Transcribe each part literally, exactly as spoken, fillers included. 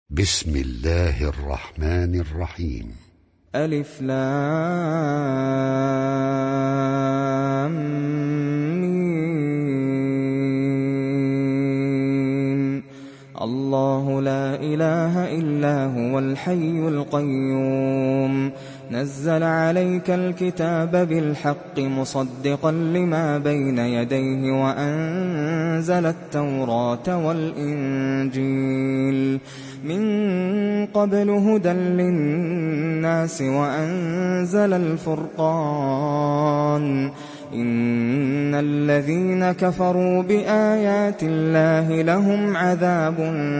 بسم الله الرحمن الرحيم. ألف لام ميم. الله لا إله إلا هو الحي القيوم، نزل عليك الكتاب بالحق مصدقا لما بين يديه وأنزل التوراة والإنجيل من قبل هدى للناس وأنزل الفرقان. إن الذين كفروا بآيات الله لهم عذاب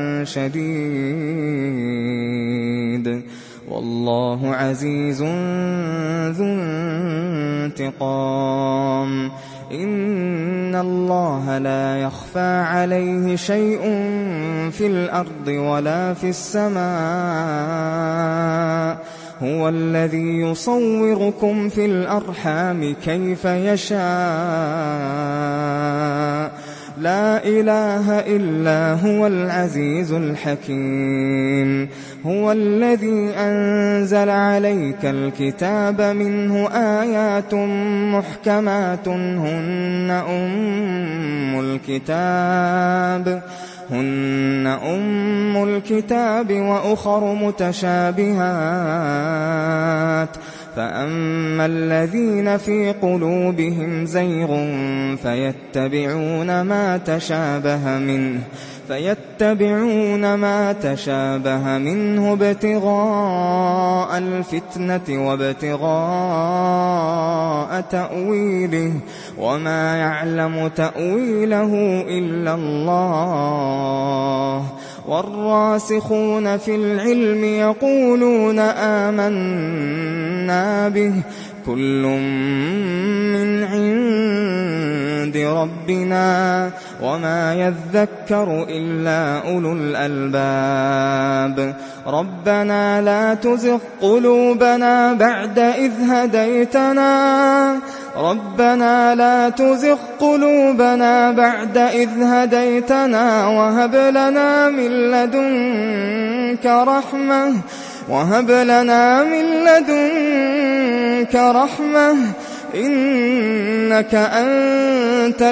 شديد والله عزيز ذو انتقام. إن الله لا يخفى عليه شيء في الأرض ولا في السماء، هو الذي يصوركم في الأرحام كيف يشاء، لا إله إلا هو العزيز الحكيم. هو الذي أنزل عليك الكتاب منه آيات محكمات هن أم الكتاب هن أم الكتاب وأخر متشابهات، فأما الذين في قلوبهم زيغ فيتبعون ما تشابه منه فيتبعون ما تشابه منه ابتغاء الفتنة وابتغاء تأويله، وما يعلم تأويله إلا الله. والراسخون في العلم يقولون آمنا به كل من عند ربنا وما يذكر إلا أولو الألباب. ربنا لا تزغ قلوبنا بعد إذ هديتنا ربنا لا تزغ قلوبنا بعد إذ هديتنا وهب لنا من لدنك رحمة وهب لنا من لدنك رحمة إنك أنت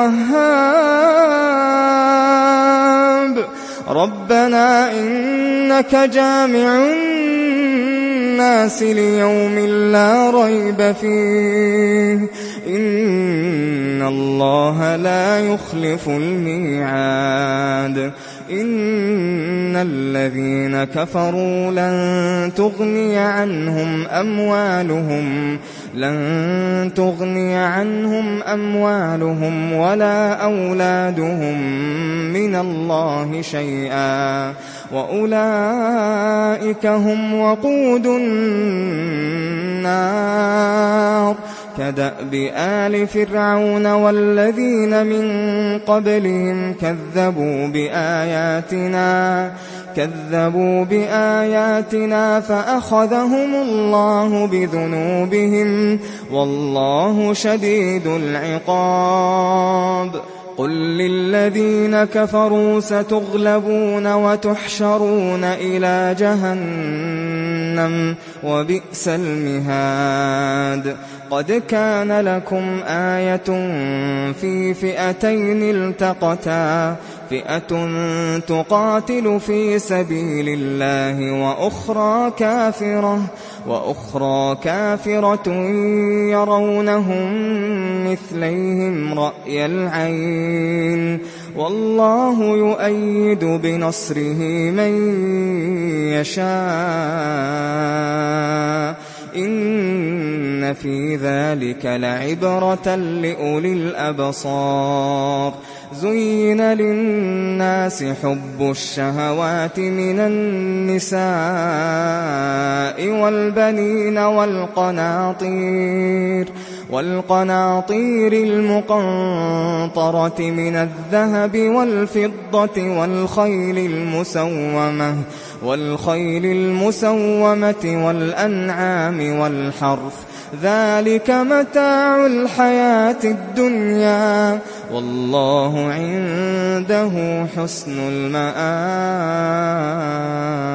الوهاب. ربنا إنك جامع الناس ليوم لا ريب فيه إن الله لا يخلف الميعاد. إن الذين كفروا لن تغني عنهم أموالهم لن تغني عنهم أموالهم ولا أولادهم من الله شيئا وأولئك هم وقود النار. كدأب آل فرعون والذين من قبلهم كذبوا بآياتنا كذبوا بآياتنا فأخذهم الله بذنوبهم والله شديد العقاب. قل للذين كفروا ستغلبون وتحشرون إلى جهنم وبئس المهاد. قد كان لكم آية في فئتين التقتا، فئة تقاتل في سبيل الله وأخرى كافرة وأخرى كافرة يرونهم مثليهم رأي العين والله يؤيد بنصره من يشاء. إن في ذلك لعبرة لأولي الأبصار. زين للناس حب الشهوات من النساء والبنين والقناطير والقناطير المقنطرة من الذهب والفضة والخيل المسومة والخيل المسومة والأنعام والحرث ذلك متاع الحياة الدنيا والله عنده حسن المآب.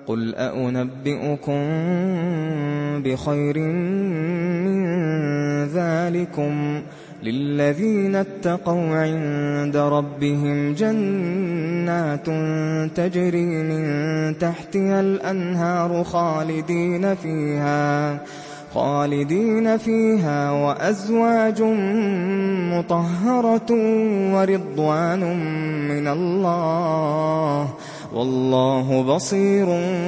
قل أأنبئكم بخير من ذلكم للذين اتقوا عند ربهم جنات تجري من تحتها الأنهار خالدين فيها خالدين فيها وأزواج مطهرة ورضوان من الله والله بصير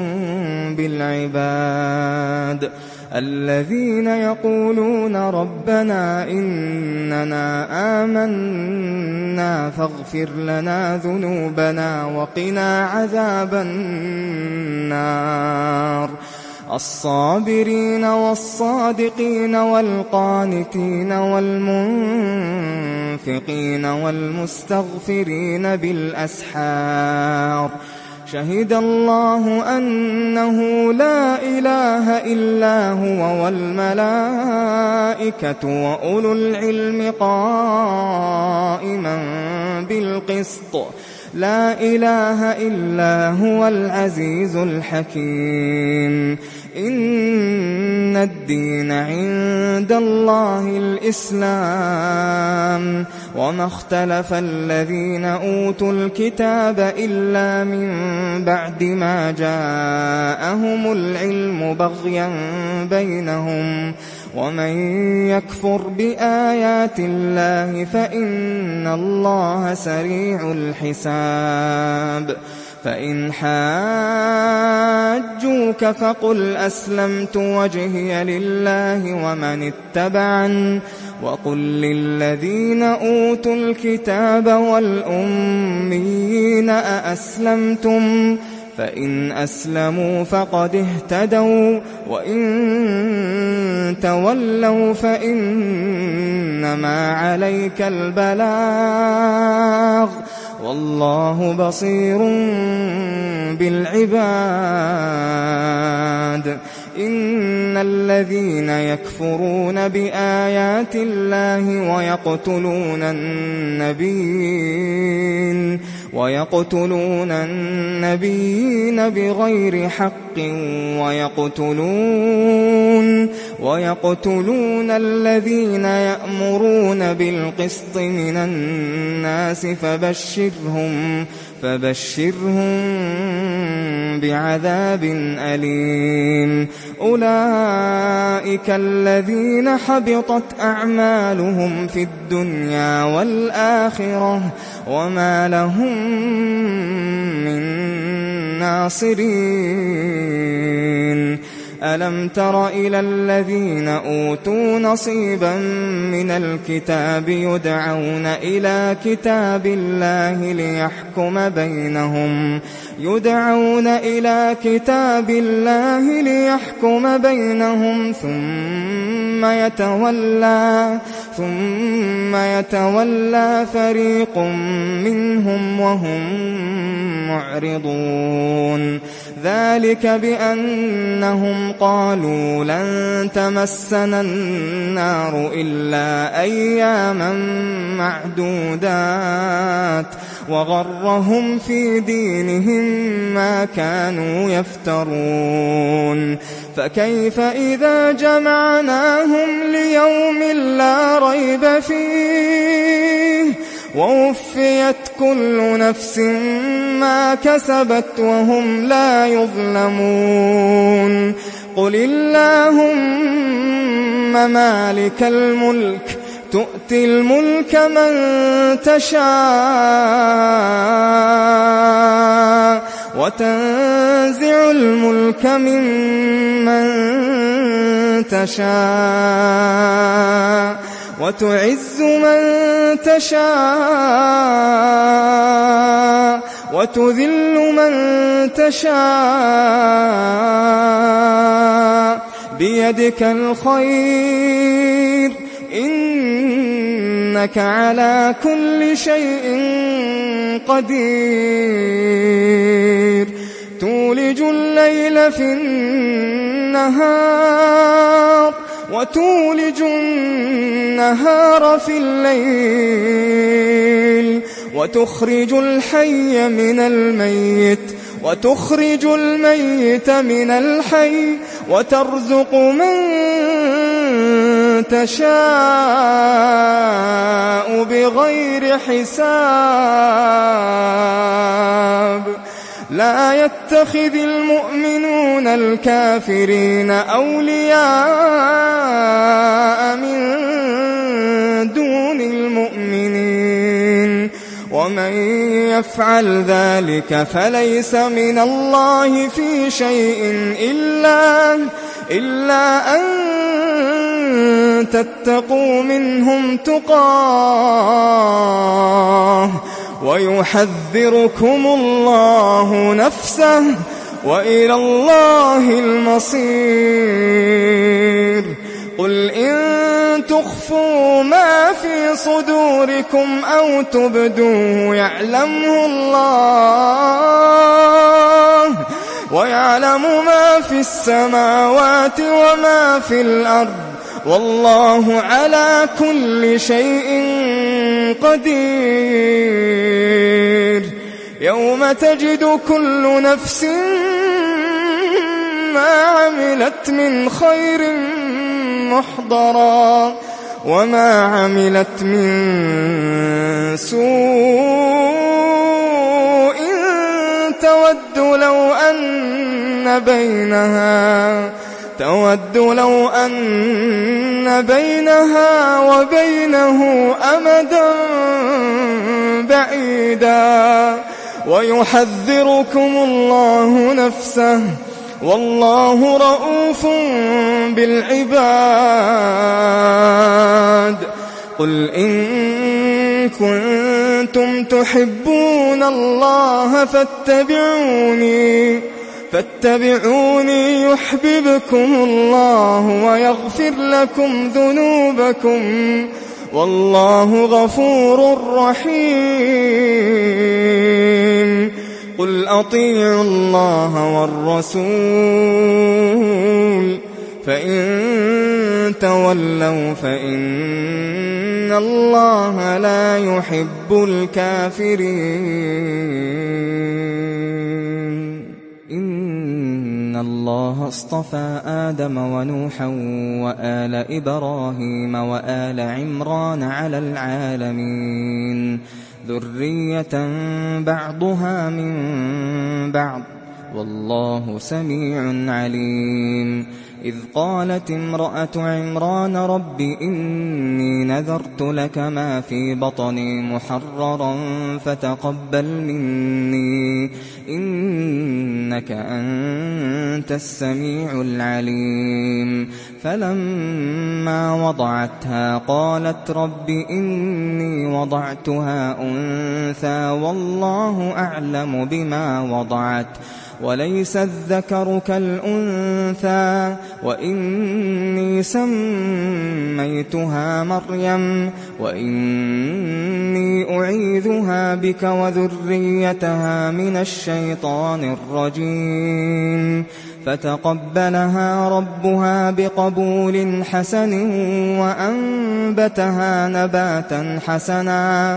بالعباد الذين يقولون ربنا إننا آمنا فاغفر لنا ذنوبنا وقنا عذاب النار الصابرين والصادقين والقانتين والمنفقين والمستغفرين بالأسحار شهد الله أنه لا إله إلا هو والملائكة وأولو العلم قائما بالقسط لا إله إلا هو العزيز الحكيم إن الدين عند الله الإسلام وما اختلف الذين أوتوا الكتاب إلا من بعد ما جاءهم العلم بغيا بينهم ومن يكفر بآيات الله فإن الله سريع الحساب فإن حاجوك فقل أسلمت وجهي لله ومن اتبعن وقل للذين أوتوا الكتاب والأميين أأسلمتم فإن أسلموا فقد اهتدوا وإن تولوا فإنما عليك البلاغ والله بصير بالعباد إن الذين يكفرون بآيات الله ويقتلون النبيين ويقتلون النبيين بغير حق ويقتلون ويقتلون الذين يأمرون بالقسط من الناس فبشرهم فبشرهم بعذاب أليم أولئك الذين حبطت أعمالهم في الدنيا والآخرة وما لهم من ناصرين ألم تر إلى الذين أوتوا نصيبا من الكتاب يدعون إلى كتاب الله ليحكم بينهم يدعون إلى كتاب الله ليحكم بينهم ثم يتولى ثم يتولى فريق منهم وهم معرضون ذلك بأنهم قالوا لن تمسنا النار إلا أياما معدودات وغرهم في دينهم ما كانوا يفترون فكيف إذا جمعناهم ليوم لا ريب فيه ووفيت كل نفس ما كسبت وهم لا يظلمون قل اللهم مالك الملك تؤتي الملك من تشاء وتنزع الملك ممن تشاء وتعز من تشاء وتذل من تشاء بيدك الخير إنك على كل شيء قدير تولج الليل في النهار وتولج النهار في الليل وتخرج الحي من الميت وتخرج الميت من الحي وترزق من تشاء بغير حساب لا يتخذ المؤمنون الكافرين أولياء من دون المؤمنين ومن يفعل ذلك فليس من الله في شيء إلا, إلا أن تتقوا منهم تقاه ويحذركم الله نفسه وإلى الله المصير. قل إن تخفوا ما في صدوركم أو تبدوه يعلمه الله ويعلم ما في السماوات وما في الأرض والله على كل شيء قدير. يوم تجد كل نفس ما عملت من خير محضرا وما عملت من سوء تود لو أن بينها تود لو أن بينها وبينه أمدا بعيدا ويحذركم الله نفسه والله رؤوف بالعباد. قل إن كنتم تحبون الله فاتبعوني فاتبعوني يحببكم الله ويغفر لكم ذنوبكم والله غفور رحيم. قل أطيعوا الله والرسول فإن تولوا فإن الله لا يحب الكافرين. إن الله اصطفى آدم ونوحا وآل إبراهيم وآل عمران على العالمين ذرية بعضها من بعض والله سميع عليم. إذ قالت امرأة عمران رب إني نذرت لك ما في بطني محررا فتقبل مني إنك أنت السميع العليم. فلما وضعتها قالت رب إني وضعتها أنثى والله أعلم بما وضعت وليس الذكر كالأنثى وإني سميتها مريم وإني أعيذها بك وذريتها من الشيطان الرجيم. فتقبلها ربها بقبول حسن وأنبتها نباتا حسنا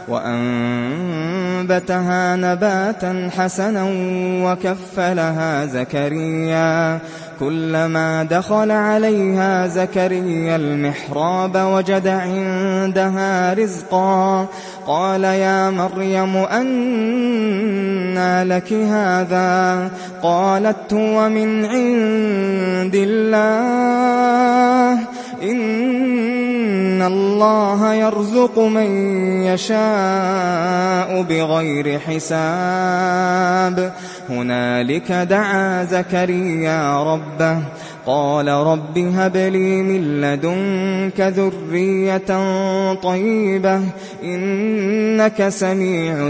وأنبتها نباتا حسنا وكفلها زكريا كلما دخل عليها زكريا المحراب وجد عندها رزقا قال يا مريم أنى لك هذا قالت هو من عند الله إن الله يرزق من يشاء بغير حساب. هنالك دعا زكريا ربه قال رب هب لي من لدنك ذرية طيبة إنك سميع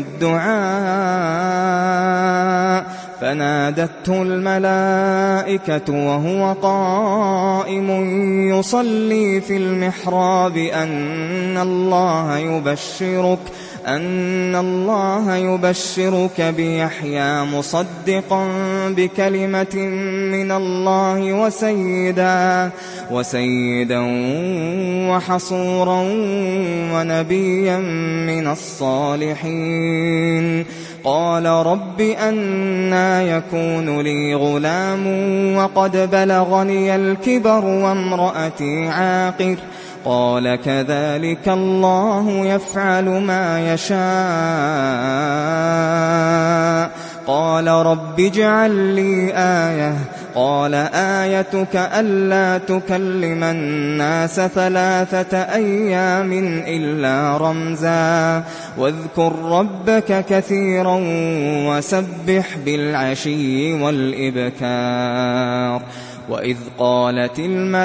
الدعاء. فنادته الملائكة وهو قائم يصلي في المحراب أن الله يبشرك أن الله يبشرك بيحيى مصدقا بكلمة من الله وسيدا وسيدا وحصورا ونبيا من الصالحين. قال رب أنى يكون لي غلام وقد بلغني الكبر وامرأتي عاقر قال كذلك الله يفعل ما يشاء قال رب اجعل لي آية قال آيتك ألا تكلم الناس ثلاثة أيام إلا رمزا واذكر ربك كثيرا وسبح بالعشي والإبكار وإذ قالت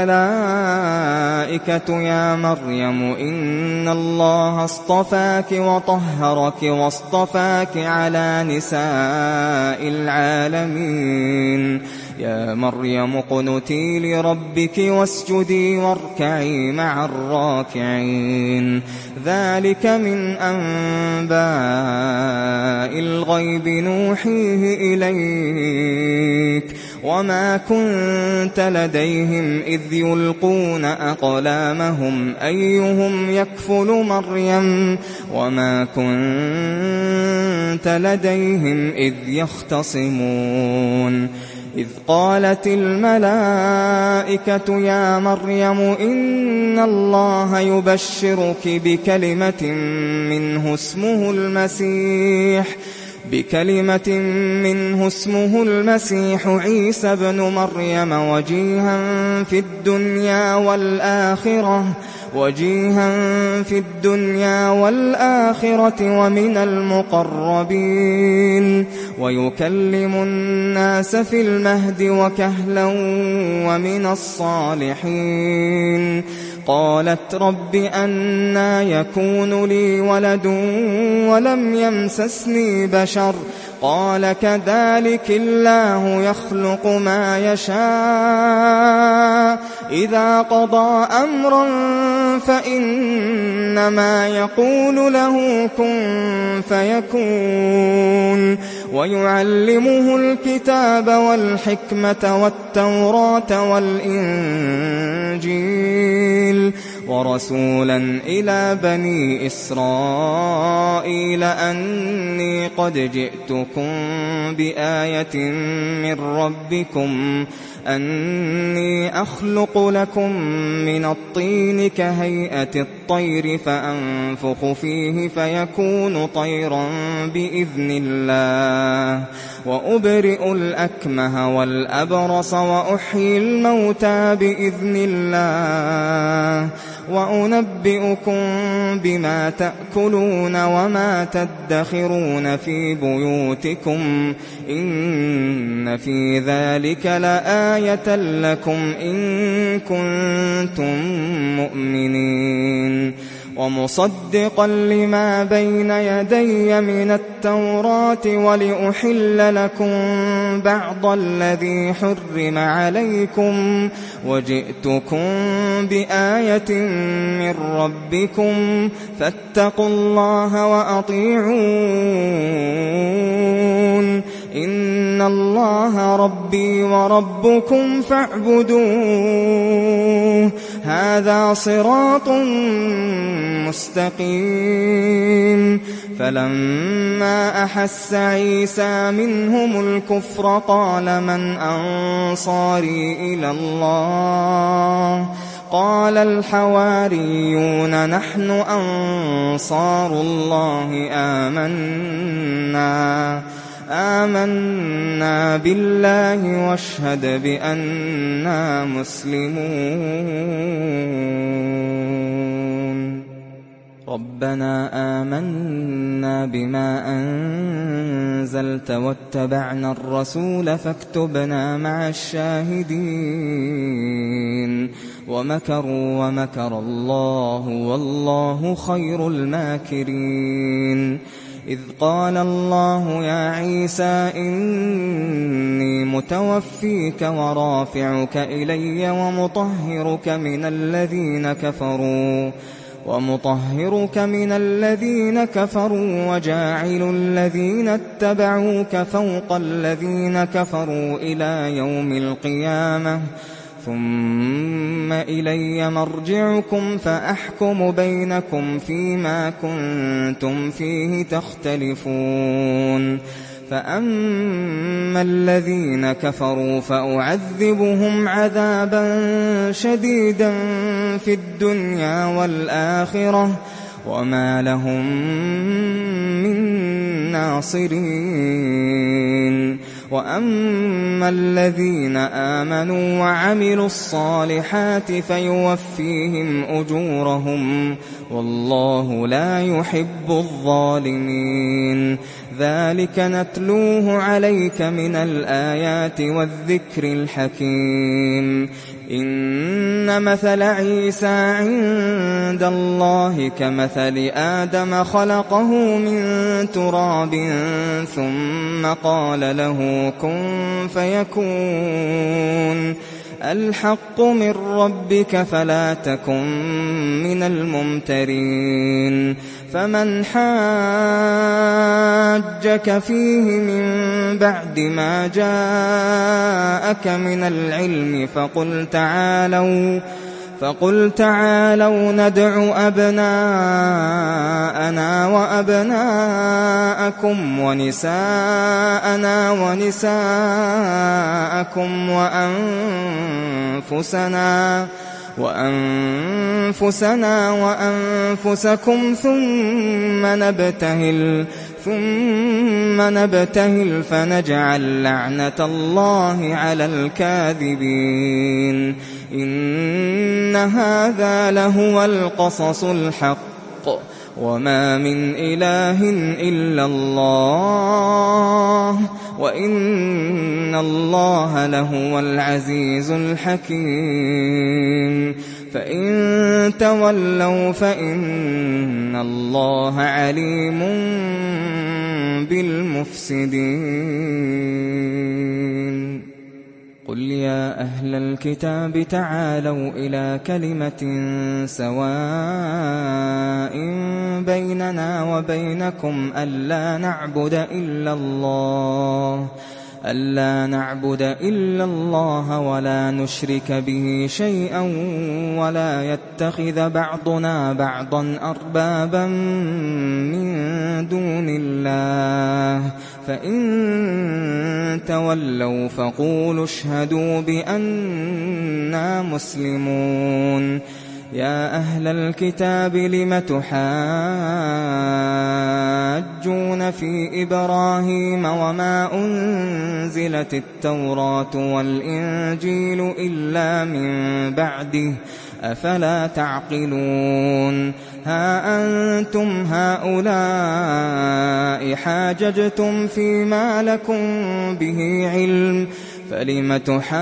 الملائكة يا مريم إن الله اصطفاك وطهرك واصطفاك على نساء العالمين يا مريم اقنتي لربك واسجدي واركعي مع الراكعين ذلك من أنباء الغيب نوحيه إليك وما كنت لديهم إذ يلقون أقلامهم أيهم يكفل مريم وما كنت لديهم إذ يختصمون إذ قالت الملائكة يا مريم إن الله يبشرك بكلمة منه اسمه المسيح بكلمة منه اسمه المسيح عيسى ابن مريم وجيها في الدنيا والآخرة وجيها في الدنيا والآخرة ومن المقربين ويكلم الناس في المهد وكهلا ومن الصالحين قالت رب أنى يكون لي ولد ولم يمسسني بشر قال كذلك الله يخلق ما يشاء إذا قضى أمرا فإنما يقول له كن فيكون ويعلمه الكتاب والحكمة والتوراة والإنجيل ورسولا إلى بني إسرائيل أني قد جئتكم بآية من ربكم أني أخلق لكم من الطين كهيئة الطير فأنفخ فيه فيكون طيرا بإذن الله وأبرئ الأكمه والأبرص وأحيي الموتى بإذن الله وأنبئكم بما تأكلون وما تدخرون في بيوتكم إن في ذلك لآية لكم إن كنتم مؤمنين ومصدقا لما بين يدي من التوراة ولأحل لكم بعض الذي حرم عليكم وجئتكم بآية من ربكم فاتقوا الله وأطيعون إن الله ربي وربكم فاعبدوه هذا صراط مستقيم فلما أحس عيسى منهم الكفر قال من أنصاري إلى الله قال الحواريون نحن أنصار الله آمنا آمنا بالله واشهد بأننا مسلمون ربنا آمنا بما أنزلت واتبعنا الرسول فاكتبنا مع الشاهدين ومكروا ومكر الله والله خير الماكرين إذ قال الله يا عيسى إني متوفيك ورافعك إلي ومطهرك من الذين كفروا ومطهرك من الذين كفروا وجاعل الذين اتبعوك فوق الذين كفروا إلى يوم القيامة ثم إلي مرجعكم فأحكم بينكم فيما كنتم فيه تختلفون فأما الذين كفروا فأعذبهم عذابا شديدا في الدنيا والآخرة وما لهم من ناصرين وأما الذين آمنوا وعملوا الصالحات فيوفيهم أجورهم والله لا يحب الظالمين ذلك نتلوه عليك من الآيات والذكر الحكيم إن مثل عيسى عند الله كمثل آدم خلقه من تراب ثم قال له كن فيكون الحق من ربك فلا تكن من الممترين فمن حاجك فيه من بعد ما جاءك من العلم فقل تعالوا فقل تعالوا ندع أبناءنا وأبناءكم ونساءنا ونساءكم وأنفسنا وأنفسنا وأنفسكم ثم نبتهل ثم نبتهل فنجعل لعنة الله على الكاذبين إن هذا لهو القصص الحق وما من إله إلا الله وإن الله لهو العزيز الحكيم فإن تولوا فإن الله عليم بالمفسدين قل يا أهل الكتاب تعالوا إلى كلمة سواء بيننا وبينكم ألا نعبد إلا الله ألا نعبد إلا الله ولا نشرك به شيئا ولا يتخذ بعضنا بعضا أربابا من دون الله فإن تولوا فقولوا اشهدوا بأننا مسلمون يا أهل الكتاب لم تحاجون في إبراهيم وما أنزلت التوراة والإنجيل إلا من بعده أفلا تعقلون ها أنتم هؤلاء حاججتم فيما لكم به علم فلم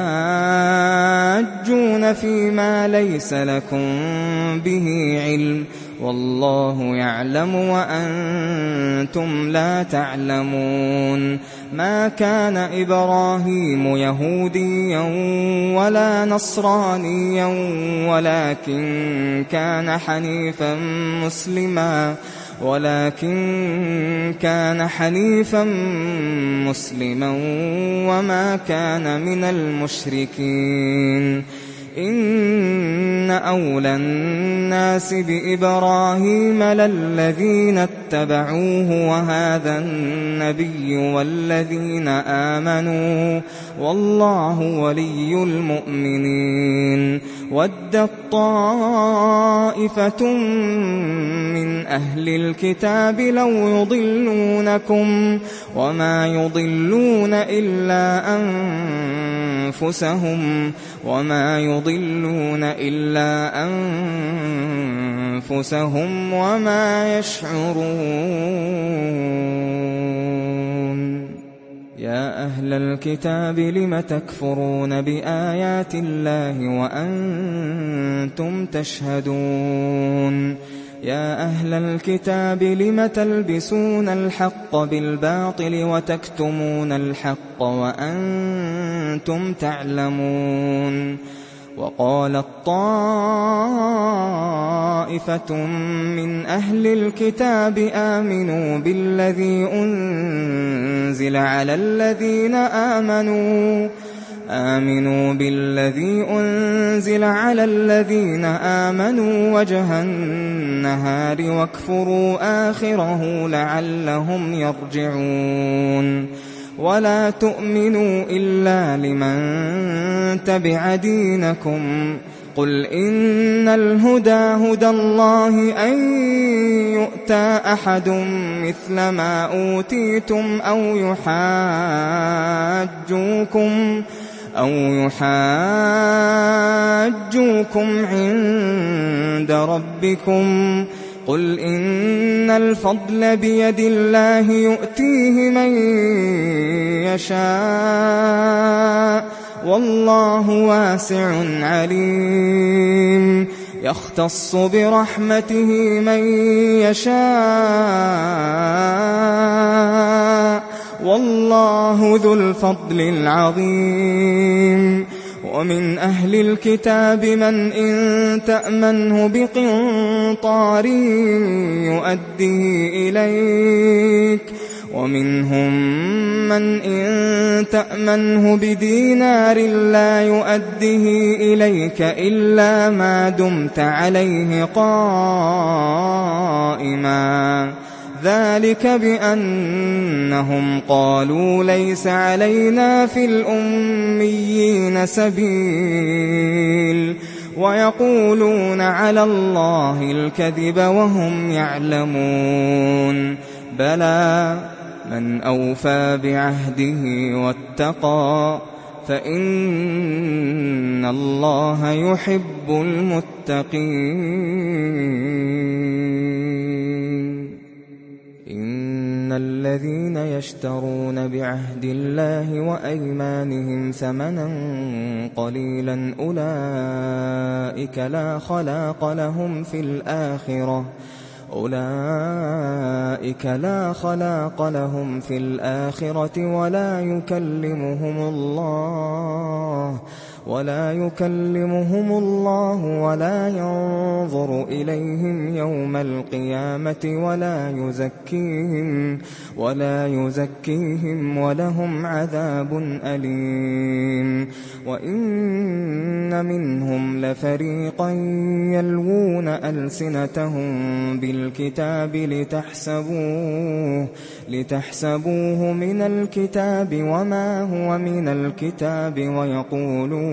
تحاجون فيما ليس لكم به علم والله يعلم وأنتم لا تعلمون ما كان إبراهيم يهوديا ولا نصرانيا ولكن كان حنيفا مسلما ولكن كان حنيفا مسلما وما كان من المشركين إن أولى الناس بإبراهيم للذين اتبعوه وهذا النبي والذين آمنوا والله ولي المؤمنين ودت طائفة من أهل الكتاب لو يضلونكم وما يضلون إلا أنفسهم وما يضلون إلا أنفسهم وما يشعرون يا أهل الكتاب لم تكفرون بآيات الله وأنتم تشهدون يا أهل الكتاب لم تلبسون الحق بالباطل وتكتمون الحق وأنتم تعلمون وقالت طائفة من أهل الكتاب آمنوا بالذي أنزل على الذين آمنوا آمنوا بالذي أنزل على الذين آمنوا وجه النهار واكفروا آخره لعلهم يرجعون ولا تؤمنوا إلا لمن تبع دينكم قل إن الهدى هدى الله أن يؤتى أحد مثل ما أوتيتم أو يحاجوكم أو يحاجوكم عند ربكم قل إن الفضل بيد الله يؤتيه من يشاء والله واسع عليم يختص برحمته من يشاء والله ذو الفضل العظيم ومن أهل الكتاب من إن تأمنه بقنطار يؤديه إليك ومنهم من إن تأمنه بدينار لا يؤديه إليك إلا ما دمت عليه قائما ذلك بأنهم قالوا ليس علينا في الأميين سبيل ويقولون على الله الكذب وهم يعلمون بلى من أوفى بعهده واتقى فإن الله يحب المتقين إن الذين يشترون بعهد الله وأيمانهم ثمنا قليلا أولئك لا خلاق لهم في الآخرة أولئك لا خلاق لهم في الآخرة ولا يكلمهم الله ولا يكلمهم الله ولا ينظر إليهم يوم القيامة ولا يزكيهم ولا يزكيهم ولهم عذاب أليم وإن منهم لفريقا يلوون ألسنتهم بالكتاب لتحسبوه لتحسبوه من الكتاب وما هو من الكتاب ويقولون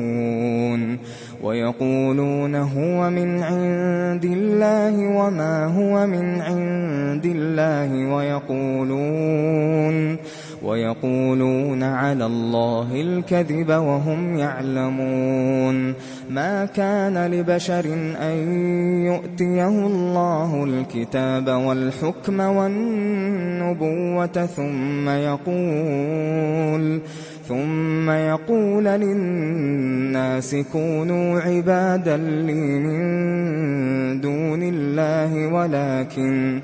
ويقولون هو من عند الله وما هو من عند الله ويقولون ويقولون على الله الكذب وهم يعلمون ما كان لبشر أن يؤتيه الله الكتاب والحكم والنبوة ثم يقول ثم يقول للناس كونوا عبادا لي من دون الله ولكن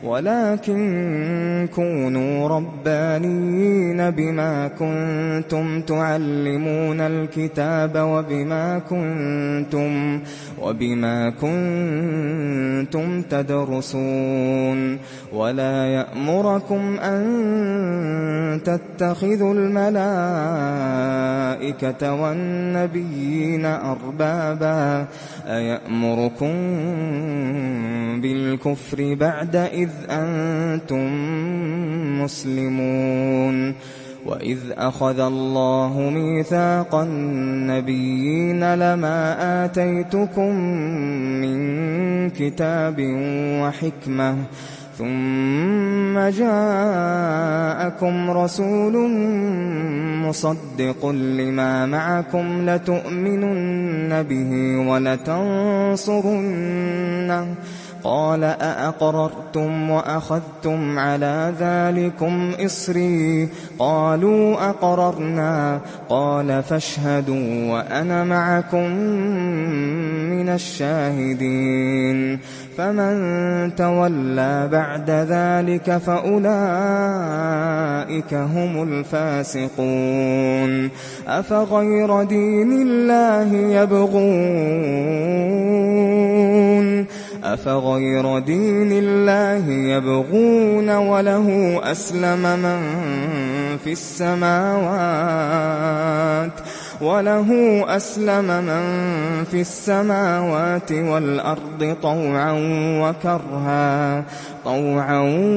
ولكن كونوا ربانيين بما كنتم تعلمون الكتاب وبما كنتم وبما كنتم تدرسون ولا يأمركم أن تتخذوا الملائكة والنبيين أربابا أيأمركم بالكفر بعد إذ أنتم مسلمون وإذ أخذ الله ميثاق النبيين لما آتيتكم من كتاب وحكمة ثم جاءكم رسول مصدق لما معكم لتؤمنن به ولتنصرنه قال أأقررتم وأخذتم على ذلكم إصري قالوا أقررنا قال فاشهدوا وأنا معكم من الشاهدين فمن تولى بعد ذلك فأولئك هم الفاسقون أفغير دين الله يبغون أفغير دين الله يبغون وله أسلم من في السماوات وله أسلم من في السماوات والأرض طوعا وكرها طوعا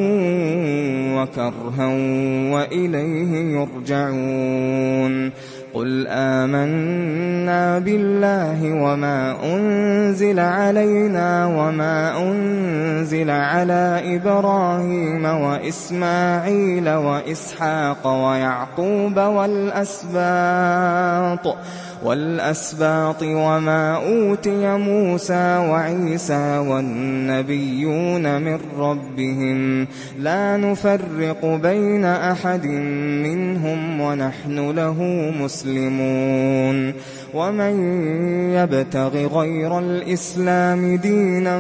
وكرها وإليه يرجعون قل آمنا بالله وما أنزل علينا وما أنزل على إبراهيم وإسماعيل وإسحاق ويعقوب والأسباط والأسباط وما أوتي موسى وعيسى والنبيون من ربهم لا نفرق بين أحد منهم ونحن له مسلمون ومن يبتغ غير الإسلام دينا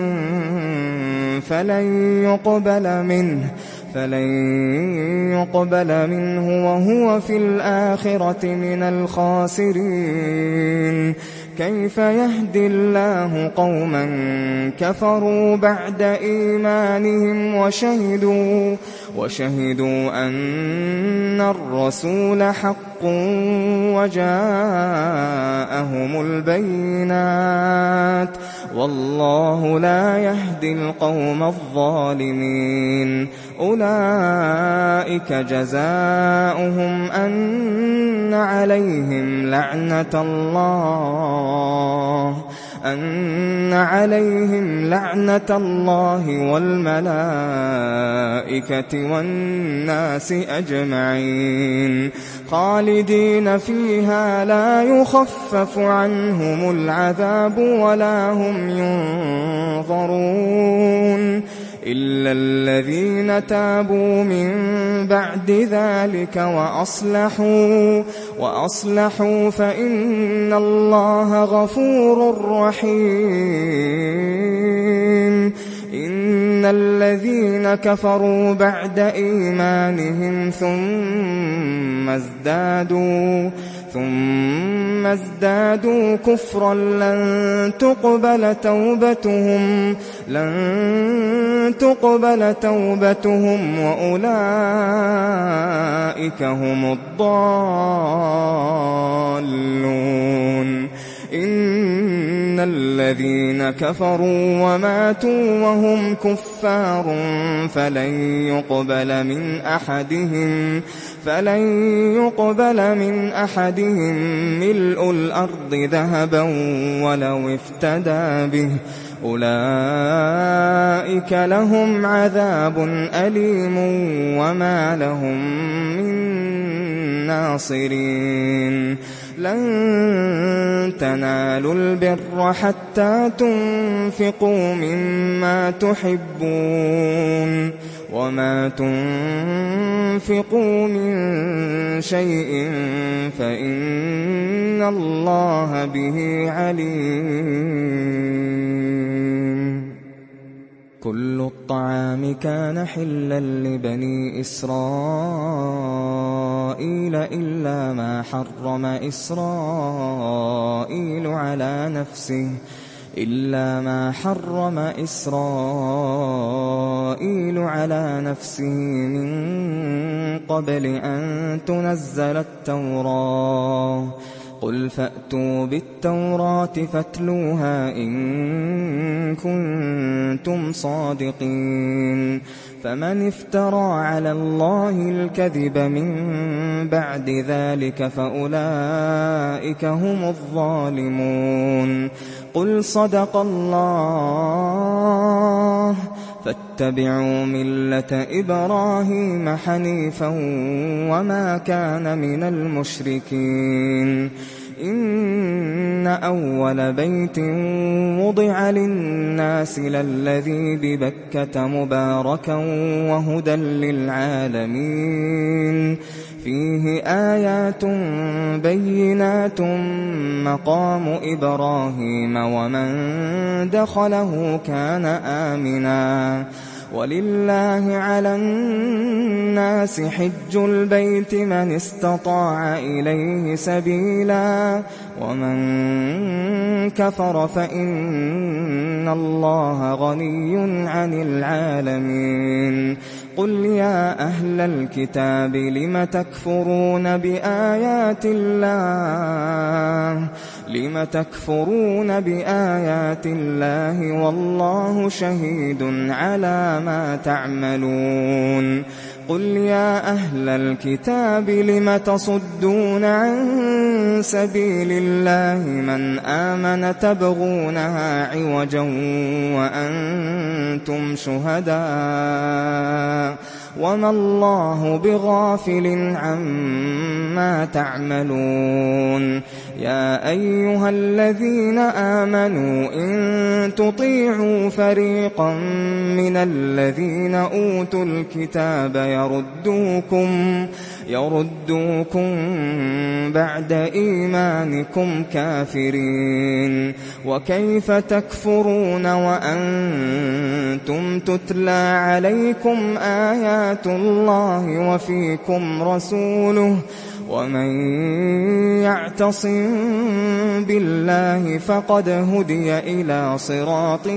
فلن يقبل منه فلن يقبل منه وهو في الآخرة من الخاسرين كيف يهدي الله قوما كفروا بعد إيمانهم وشهدوا وشهدوا أن الرسول حق وجاءهم البينات والله لا يهدي القوم الظالمين أولئك جزاؤهم أن عليهم لعنة الله أن عليهم لعنة الله والملائكة والناس أجمعين خالدين فيها لا يخفف عنهم العذاب ولا هم ينظرون إلا الذين تابوا من بعد ذلك وأصلحوا وأصلحوا فإن الله غفور رحيم إن الذين كفروا بعد إيمانهم ثم ازدادوا ثم ازدادوا كفرا لن تقبل توبتهم لن تقبل توبتهم وأولئك هم الضالون إن الذين كفروا وماتوا وهم كفار فلن يقبل من أحدهم فلن يقبل من أحدهم ملء الأرض ذهبا ولو افتدى به أولئك لهم عذاب أليم وما لهم من ناصرين لن تنالوا البر حتى تنفقوا مما تحبون وما تنفقوا من شيء فإن الله به عليم كل الطعام كان حلا لبني إسرائيل إلا ما حرم إسرائيل على نفسه إلا ما حرم إسرائيل على نفسه من قبل أن تنزل التوراة قل فأتوا بالتوراة فاتلوها إن كنتم صادقين فمن افترى على الله الكذب من بعد ذلك فأولئك هم الظالمون قل صدق الله فاتبعوا ملة إبراهيم حنيفا وما كان من المشركين إن أول بيت وضع للناس للذي ببكة مباركا وهدى للعالمين فيه آيات بينات مقام إبراهيم ومن دخله كان آمنا ولله على الناس حج البيت من استطاع إليه سبيلا ومن كفر فإن الله غني عن العالمين قُلْ يَا أَهْلَ الْكِتَابِ لِمَ تَكْفُرُونَ بِآيَاتِ اللَّهِ لِمَ تَكْفُرُونَ بِآيَاتِ اللَّهِ وَاللَّهُ شَهِيدٌ عَلَى مَا تَعْمَلُونَ قُلْ يَا أَهْلَ الْكِتَابِ لِمَ تَصُدُّونَ عَن سَبِيلِ اللَّهِ مَنْ آمَنَ تَبْغُونَهَا عِوَجًا وَأَنْتُمْ شُهَدَاءُ وَمَا اللَّهُ بِغَافِلٍ عَمَّا تَعْمَلُونَ يَا أَيُّهَا الَّذِينَ آمَنُوا إِن تُطِيعُوا فَرِيقًا مِنَ الَّذِينَ أُوتُوا الْكِتَابَ يَرُدُّوكُمْ يَرُدُّوكُمْ بَعْدَ إِيمَانِكُمْ كَافِرِينَ وَكَيْفَ تَكْفُرُونَ وَأَنْتُمْ تُتْلَى عَلَيْكُمْ آيَاتُ اللَّهِ وَفِيكُمْ رَسُولُهُ وَمَن يَعْتَصِم بِاللَّهِ فَقَدْ هُدِيَ إِلَى صِرَاطٍ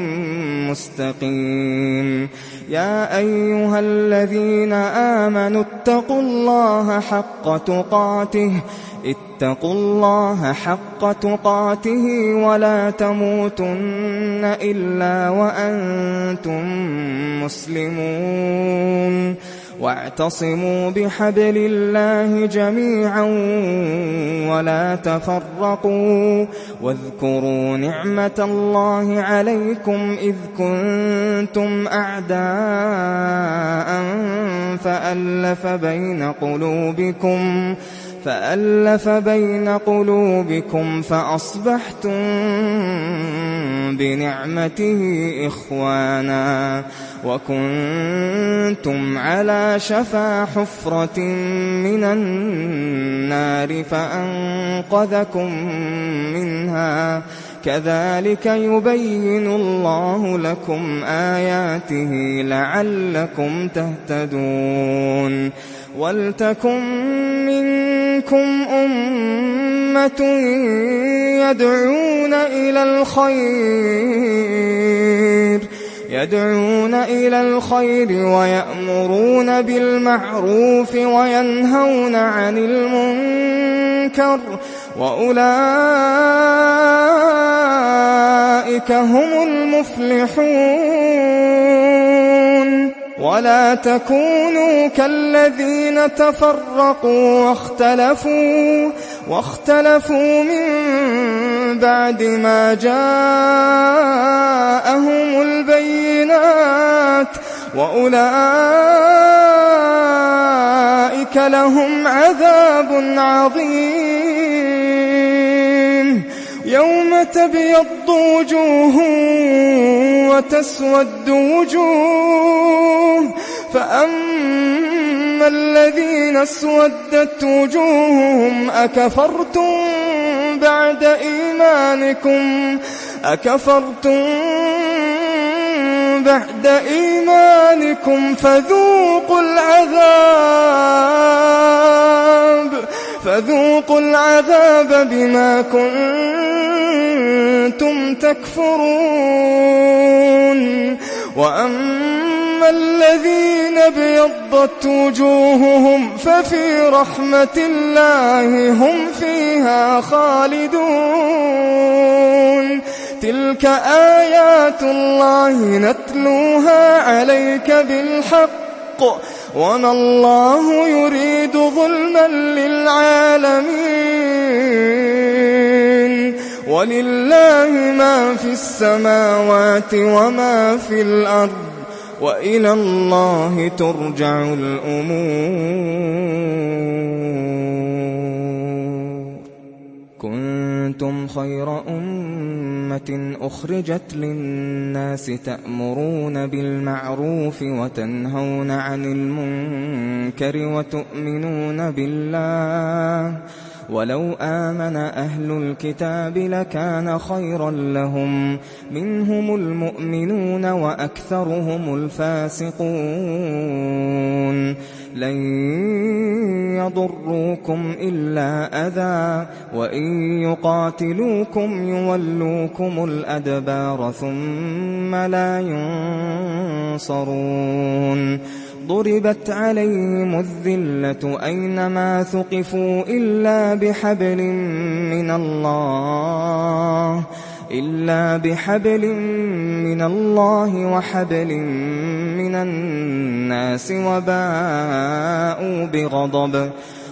مُّسْتَقِيمٍ يَا أَيُّهَا الَّذِينَ آمَنُوا اتَّقُوا اللَّهَ حَقَّ تُقَاتِهِ اتقوا الله حق تقاته ولا تموتن إلا وأنتم مسلمون واعتصموا بحبل الله جميعا ولا تفرقوا واذكروا نعمة الله عليكم إذ كنتم أعداء فألف بين قلوبكم فألف بين قلوبكم فأصبحتم بنعمته إخوانا وكنتم على شفا حفرة من النار فأنقذكم منها كذلك يبين الله لكم آياته لعلكم تهتدون وَلْتَكُن مِّنكُمْ أُمَّةٌ يَدْعُونَ إِلَى الْخَيْرِ يَدْعُونَ إِلَى الْخَيْرِ وَيَأْمُرُونَ بِالْمَعْرُوفِ وَيَنْهَوْنَ عَنِ الْمُنكَرِ وَأُولَئِكَ هُمُ الْمُفْلِحُونَ ولا تكونوا كالذين تفرقوا واختلفوا واختلفوا من بعد ما جاءهم البينات وأولئك لهم عذاب عظيم يوم تبيض وجوه وتسود وجوه فأما الذين اسودت وجوههم أكفرتم بعد إيمانكم أكفرتم بعد إيمانكم فذوقوا العذاب فذوقوا العذاب بما كنتم تكفرون وأما الذين ابيضت وجوههم ففي رحمة الله هم فيها خالدون تلك آيات الله نتلوها عليك بالحق وما الله يريد ظلما للعالمين ولله ما في السماوات وما في الأرض وإلى الله ترجع الأمور كنتم خير أمة أخرجت للناس تأمرون بالمعروف وتنهون عن المنكر وتؤمنون بالله ولو آمن أهل الكتاب لكان خيرا لهم منهم المؤمنون وأكثرهم الفاسقون لن يضروكم إلا أذى وإن يقاتلوكم يولوكم الأدبار ثم لا ينصرون ضربت عليهم الذلة أينما ثقفوا إلا بحبل من الله إلا بحبل من الله وحبل من الناس وباءوا بغضب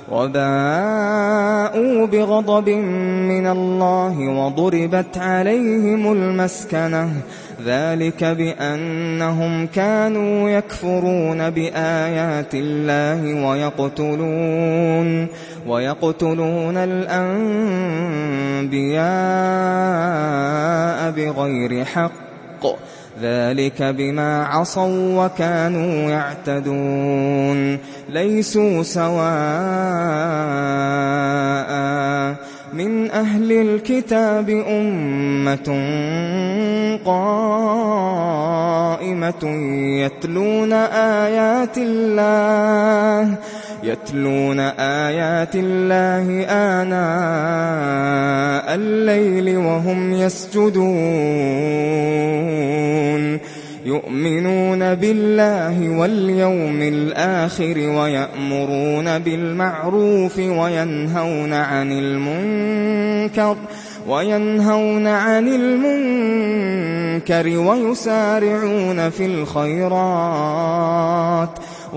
وباءوا بغضب من الله وضربت عليهم المسكنة ذلك بأنهم كانوا يكفرون بآيات الله ويقتلون ويقتلون الأنبياء بغير حق ذلك بما عصوا وكانوا يعتدون ليسوا سواء من أهل الكتاب أمة قائمة يتلون آيات الله يتلون آيات الله آناء الليل وهم يسجدون يؤمنون بالله واليوم الآخر ويأمرون بالمعروف وينهون عن المنكر وينهون عن المنكر ويسارعون في الخيرات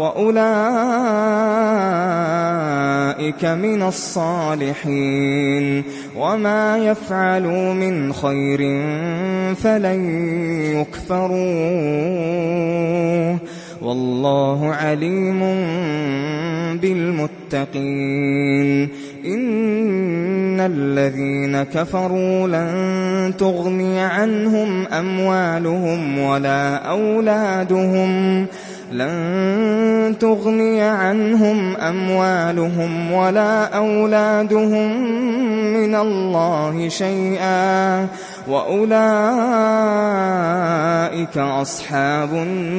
وأولئك من الصالحين وما يفعلوا من خير فلن يكفروه والله عليم بالمتقين إن الذين كفروا لن تغني عنهم أموالهم ولا أولادهم لن تغني عنهم أموالهم ولا أولادهم من الله شيئا وأولئك أصحاب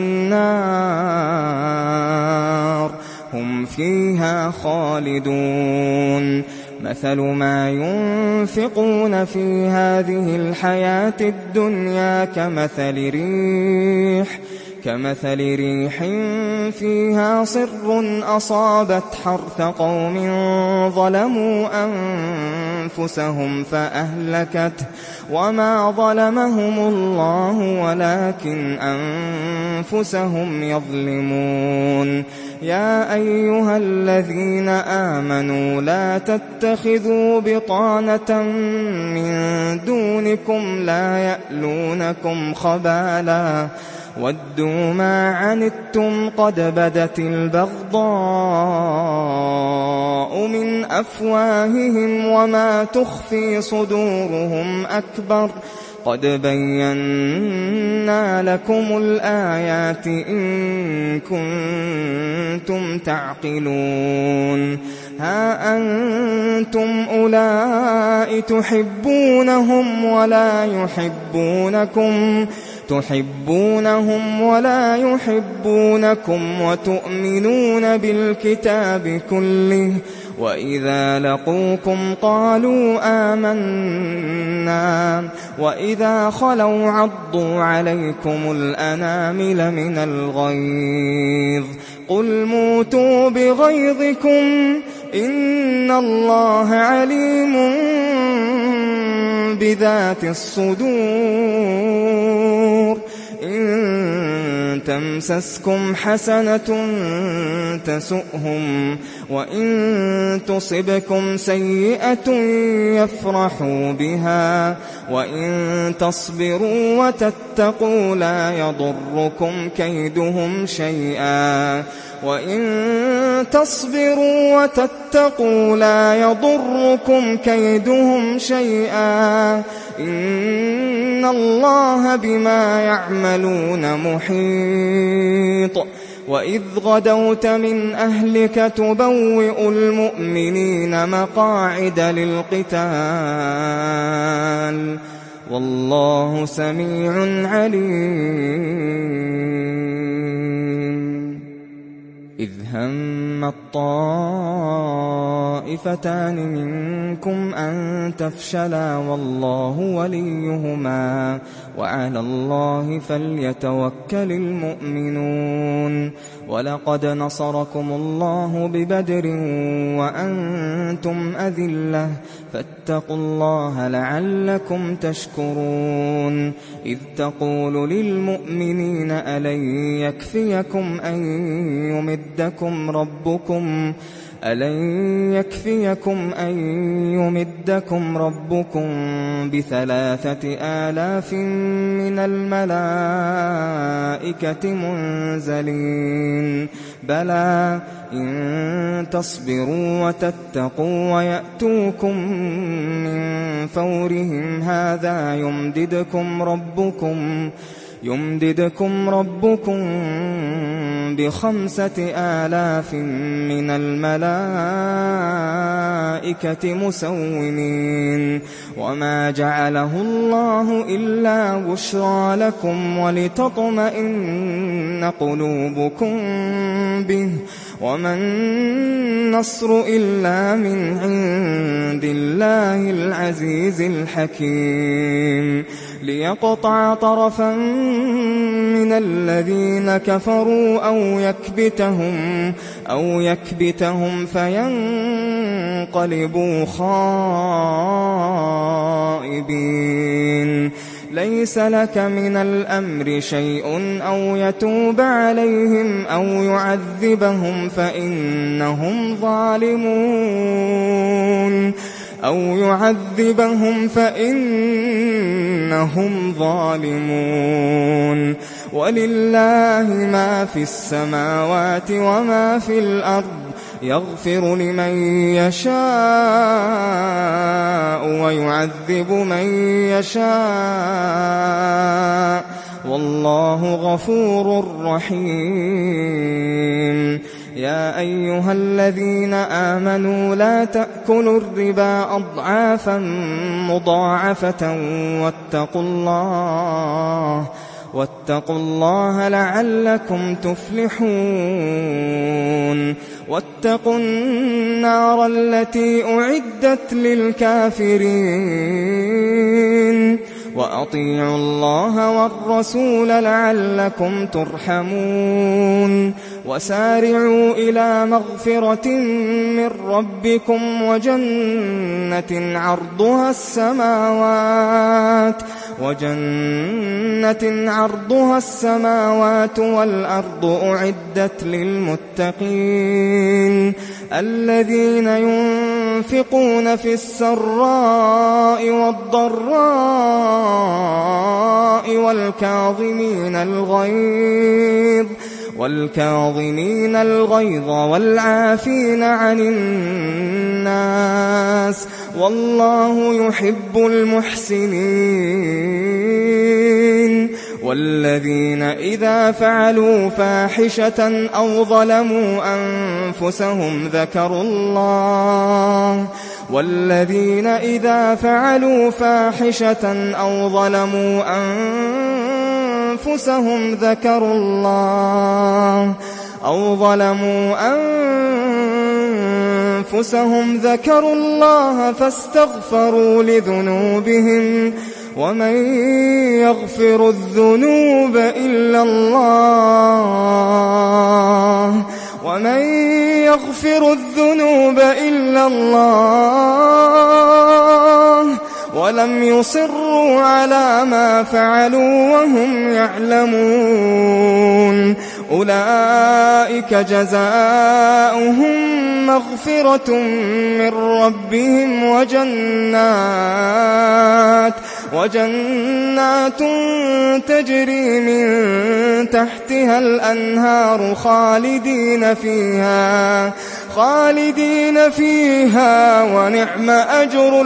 النار هم فيها خالدون مثل ما ينفقون في هذه الحياة الدنيا كمثل ريح كمثل ريح فيها صر أصابت حرث قوم ظلموا أنفسهم فأهلكته وما ظلمهم الله ولكن أنفسهم يظلمون يا أيها الذين آمنوا لا تتخذوا بطانة من دونكم لا يألونكم خبالا ودوا ما عنتم قد بدت البغضاء من أفواههم وما تخفي صدورهم أكبر قد بينا لكم الآيات إن كنتم تعقلون ها أنتم أولئك تحبونهم ولا يحبونكم تحبونهم ولا يحبونكم وتؤمنون بالكتاب كله وإذا لقوكم قالوا آمنا وإذا خلوا عضوا عليكم الأنامل من الغيظ قل موتوا بغيظكم إن الله عليم بذات الصدور إن تمسسكم حسنة تسؤهم وإن تصبكم سيئة يفرحوا بها وإن تصبروا وتتقوا لا يضركم كيدهم شيئا وإن تصبروا وتتقوا لا يضركم كيدهم شيئا إن الله بما يعملون محيط وإذ غدوت من أهلك تبوئ المؤمنين مقاعد للقتال والله سميع عليم إذ هم الطائفتان طائفتان منكم أن تفشلا والله وليهما وعلى الله فليتوكل المؤمنون ولقد نصركم الله ببدر وأنتم أذلة فاتقوا الله لعلكم تشكرون إذ تقول للمؤمنين ألن يكفيكم أن يمدكم ربكم ألن يكفيكم أن يمدكم ربكم بثلاثة آلاف من الملائكة منزلين بلى إن تصبروا وتتقوا ويأتوكم من فورهم هذا يمددكم ربكم يمددكم ربكم بخمسة آلاف من الملائكة مسومين وما جعله الله إلا بشرى لكم ولتطمئن قلوبكم به وما النصر إلا من عند الله العزيز الحكيم ليقطع طرفا من الذين كفروا أو يكبتهم أو يكبتهم فينقلبوا خائبين ليس لك من الأمر شيء أو يتوب عليهم أو يعذبهم فإنهم ظالمون أو يعذبهم فإنهم ظالمون ولله ما في السماوات وما في الأرض يغفر لمن يشاء ويعذب من يشاء والله غفور رحيم يا أيها الذين آمنوا لا تأكلوا الربا أضعافا مضاعفة واتقوا الله واتقوا الله لعلكم تفلحون واتقوا النار التي أعدت للكافرين وأطيعوا الله والرسول لعلكم ترحمون وسارعوا إلى مغفرة من ربكم وجنة عرضها السماوات وجنة عرضها السماوات والأرض أعدت للمتقين الذين ينفقون في السراء والضراء والكاظمين الغيظ والكاظمين الغيظ والعافين عن الناس والله يحب المحسنين والذين إذا فعلوا فاحشة أو ظلموا أنفسهم ذكروا الله والذين إذا فعلوا فاحشة أو ظلموا أنفسهم ذكروا الله أو ظلموا أنفسهم ذكروا الله فاستغفروا لذنوبهم ومن يغفر الذنوب إلا الله ومن يغفر الذنوب إلا الله ولم يصروا على ما فعلوا وهم يعلمون أولئك جزاؤهم مغفرة من ربهم وجنات وجنات تجري من تحتها الأنهار خالدين فيها خالدين فيها ونعم أجر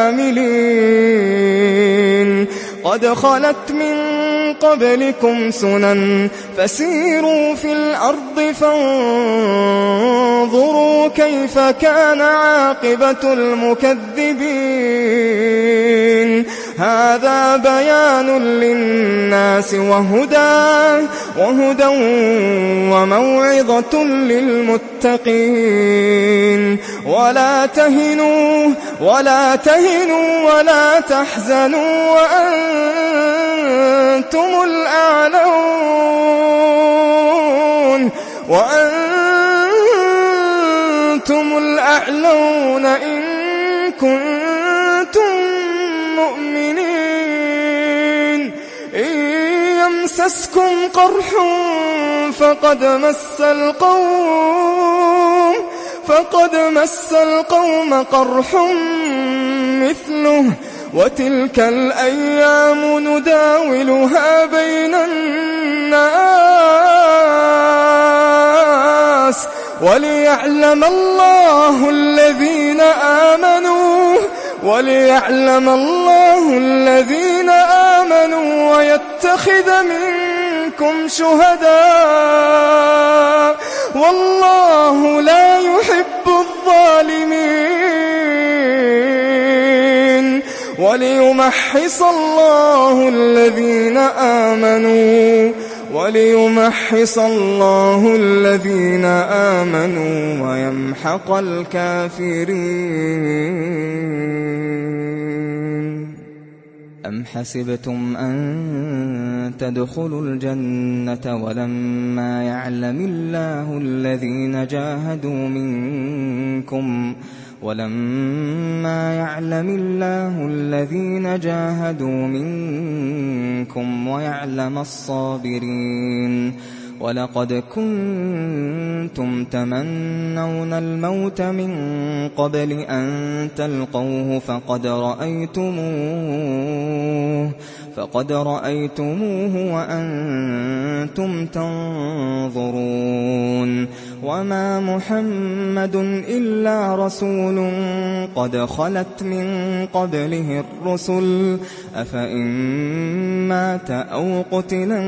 العاملين قد خلت من قبلكم سنن فسيروا في الأرض فانظروا كيف كان عاقبة المكذبين هذا بيان للناس وهدى وهدى وموعظة للمتقين ولا تهنوا ولا تهنوا ولا تحزنوا وأنتم الأعلون وأنتم الأعلون إن كنتم مؤمنين. إن يمسسكم قرح فقد مس القوم فقد مس القوم قرح مثله وتلك الأيام نداولها بين الناس وليعلم الله الذين آمنوا وليعلم الله الذين آمنوا ويتخذ منكم شهداء والله لا يحب الظالمين. وليمحص الله الذين آمنوا وليمحص الله الذين آمنوا ويمحق الكافرين. أم حسبتم أن تدخلوا الجنة ولما يعلم الله الذين جاهدوا منكم ولما يعلم الله الذين جاهدوا منكم ويعلم الصابرين. ولقد كنتم تمنون الموت من قبل أن تلقوه فقد رأيتموه فقد رأيتموه وأنتم تنظرون. وما محمد إلا رسول قد خلت من قبله الرسل أفإن مات أو قتلا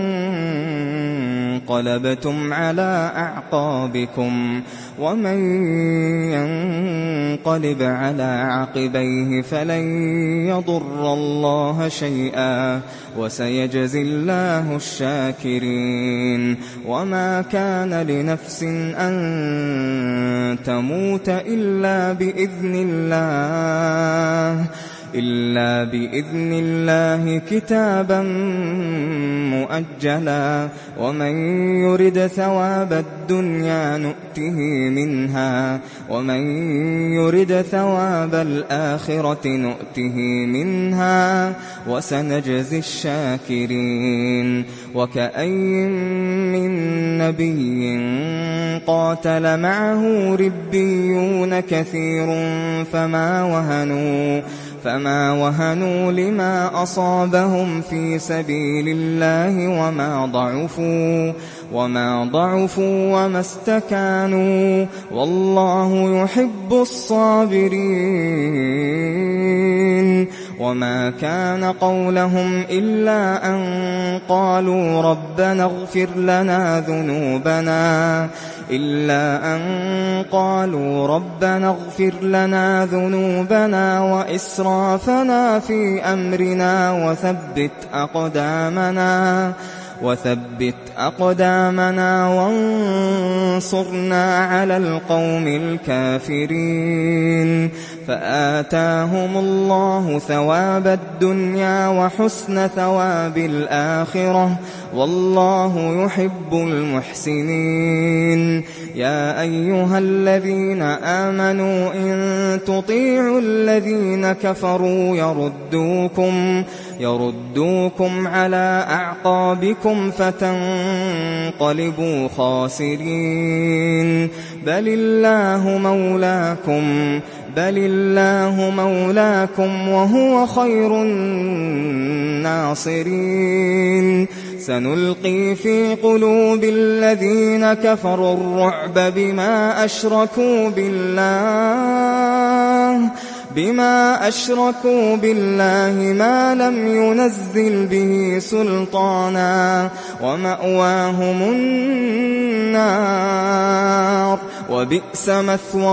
انقلبتم على أعقابكم ومن ينقلب على عقبيه فلن يضر الله شيئا وسيجزي الله الشاكرين. وما كان لنفس أن تموت إلا بإذن الله إلا بإذن الله كتابا مؤجلا. ومن يرد ثواب الدنيا نؤته منها ومن يرد ثواب الآخرة نؤته منها وسنجزي الشاكرين. وكأي من نبي قاتل معه ربيون كثير فما وهنوا فما وهنوا لما أصابهم في سبيل الله وما ضعفوا وما ضعفوا وما استكانوا والله يحب الصابرين. وما كان قولهم إلا أن قالوا ربنا اغفر لنا ذنوبنا إلا أن قالوا ربنا اغفر لنا ذنوبنا وإسرافنا في أمرنا وثبت أقدامنا وثبت أقدامنا وانصرنا على القوم الكافرين. فآتاهم الله ثواب الدنيا وحسن ثواب الآخرة والله يحب المحسنين. يا أيها الذين آمنوا إن تطيعوا الذين كفروا يردوكم يردوكم على أعقابكم فتنقلبوا خاسرين. بل الله مولاكم بل الله مولاكم وهو خير الناصرين. سنلقي في قلوب الذين كفروا الرعب بما أشركوا بالله بما أشركوا بالله ما لم ينزل به سلطانا ومأواهم النار وبئس مثوى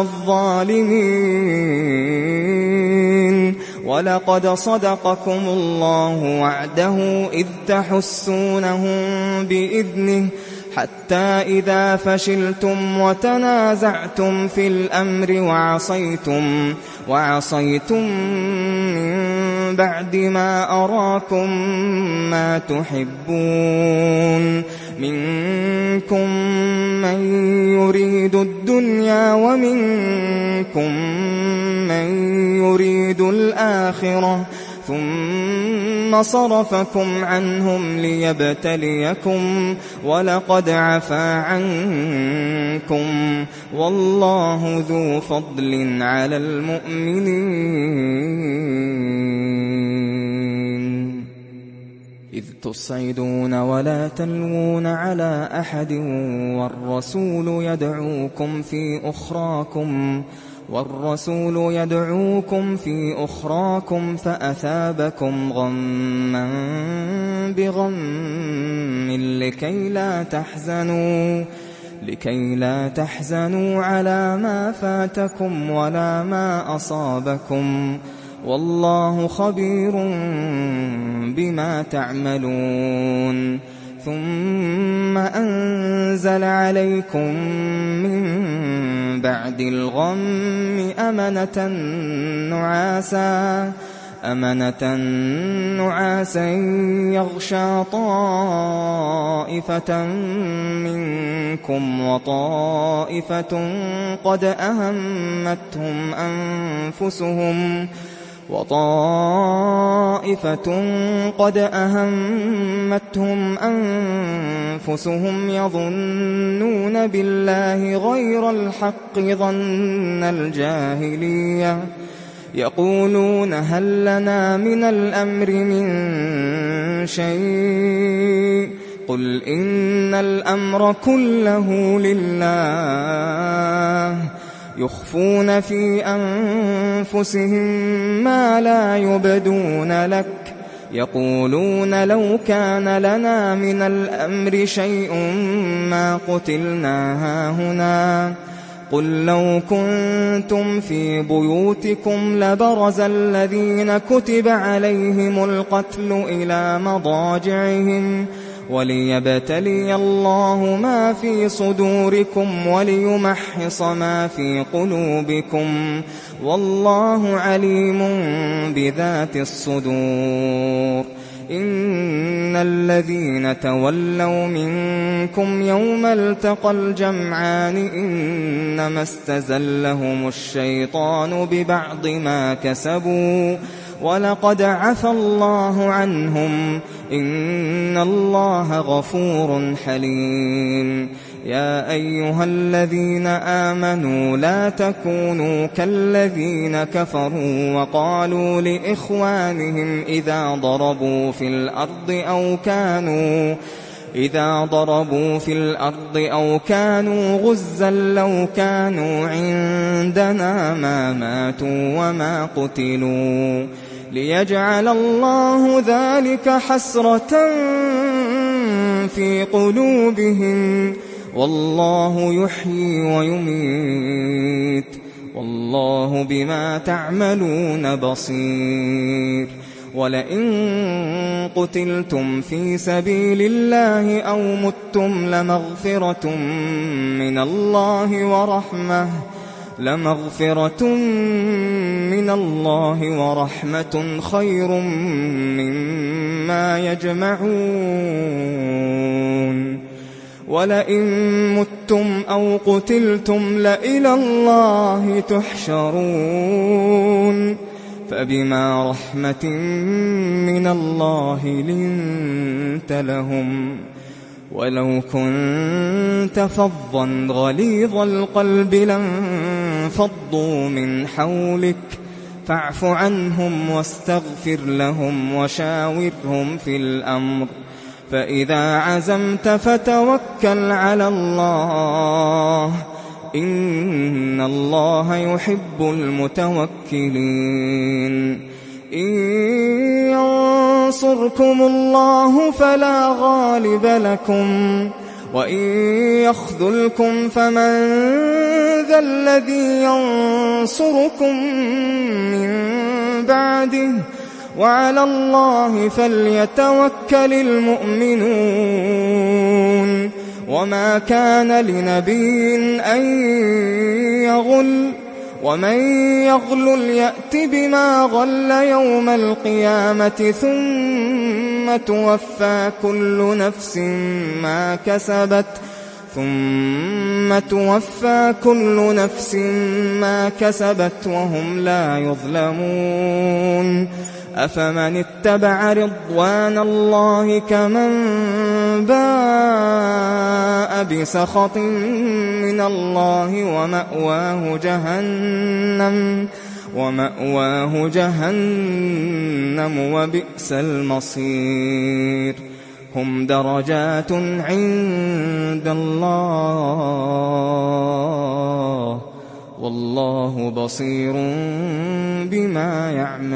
الظالمين. ولقد صدقكم الله وعده إذ تحسونهم بإذنه حتى إذا فشلتم وتنازعتم في الأمر وعصيتم وعصيتم من بعد ما أراكم ما تحبون منكم من يريد الدنيا ومنكم من يريد الآخرة ثم صرفكم عنهم ليبتليكم ولقد عفا عنكم والله ذو فضل على المؤمنين إذ تصعدون ولا تلوون على أحد والرسول يدعوكم في أخراكم والرسول يدعوكم في أخراكم فأثابكم غما بغم لكي لا تحزنوا لكي لا تحزنوا على ما فاتكم ولا ما أصابكم والله خبير بما تعملون ثم أنزل عليكم من بعد الغم أمنة نعاسا أمنة نعاسا يغشى طائفة منكم وطائفة قد أهمتهم أنفسهم وطائفة قد أهمتهم أنفسهم يظنون بالله غير الحق ظن الجاهلية يقولون هل لنا من الأمر من شيء قل إن الأمر كله لله يخفون في أنفسهم ما لا يبدون لك يقولون لو كان لنا من الأمر شيء ما قتلنا هاهنا قل لو كنتم في بيوتكم لبرز الذين كتب عليهم القتل إلى مضاجعهم وليبتلي الله ما في صدوركم وليمحص ما في قلوبكم والله عليم بذات الصدور إن الذين تولوا منكم يوم التقى الجمعان إنما استزلهم الشيطان ببعض ما كسبوا ولقد عفى الله عنهم إن الله غفور حليم يا أيها الذين آمنوا لا تكونوا كالذين كفروا وقالوا لإخوانهم إذا ضربوا في الأرض أو كانوا إذا ضربوا في الأرض أو كانوا غزا لو كانوا عندنا ما ماتوا وما قتلوا ليجعل الله ذلك حسرة في قلوبهم والله يحيي ويميت والله بما تعملون بصير ولئن قتلتم في سبيل الله أو متم لمغفرة من الله ورحمة لمغفرة من الله ورحمة خير مما يجمعون ولئن متم أو قتلتم لإلى الله تحشرون فبما رحمة من الله لنت لهم ولو كنت فظا غليظ القلب لانفضوا من حولك فاعف عنهم واستغفر لهم وشاورهم في الأمر فإذا عزمت فتوكل على الله إن الله يحب المتوكلين إن ينصركم الله فلا غالب لكم وإن يخذلكم فمن ذا الذي ينصركم من بعده وعلى الله فليتوكل المؤمنون وما كان لنبي أن يغل ومن يغلل يأت بما غل يوم القيامة ثم توفى كل نفس ما كسبت ثم توفى كل نفس ما كسبت وهم لا يظلمون أفمن اتبع رضوان الله كمن باء بسخط من الله ومأواه جهنم ومأواه جهنم وبئس المصير هم درجات عند الله والله بصير بما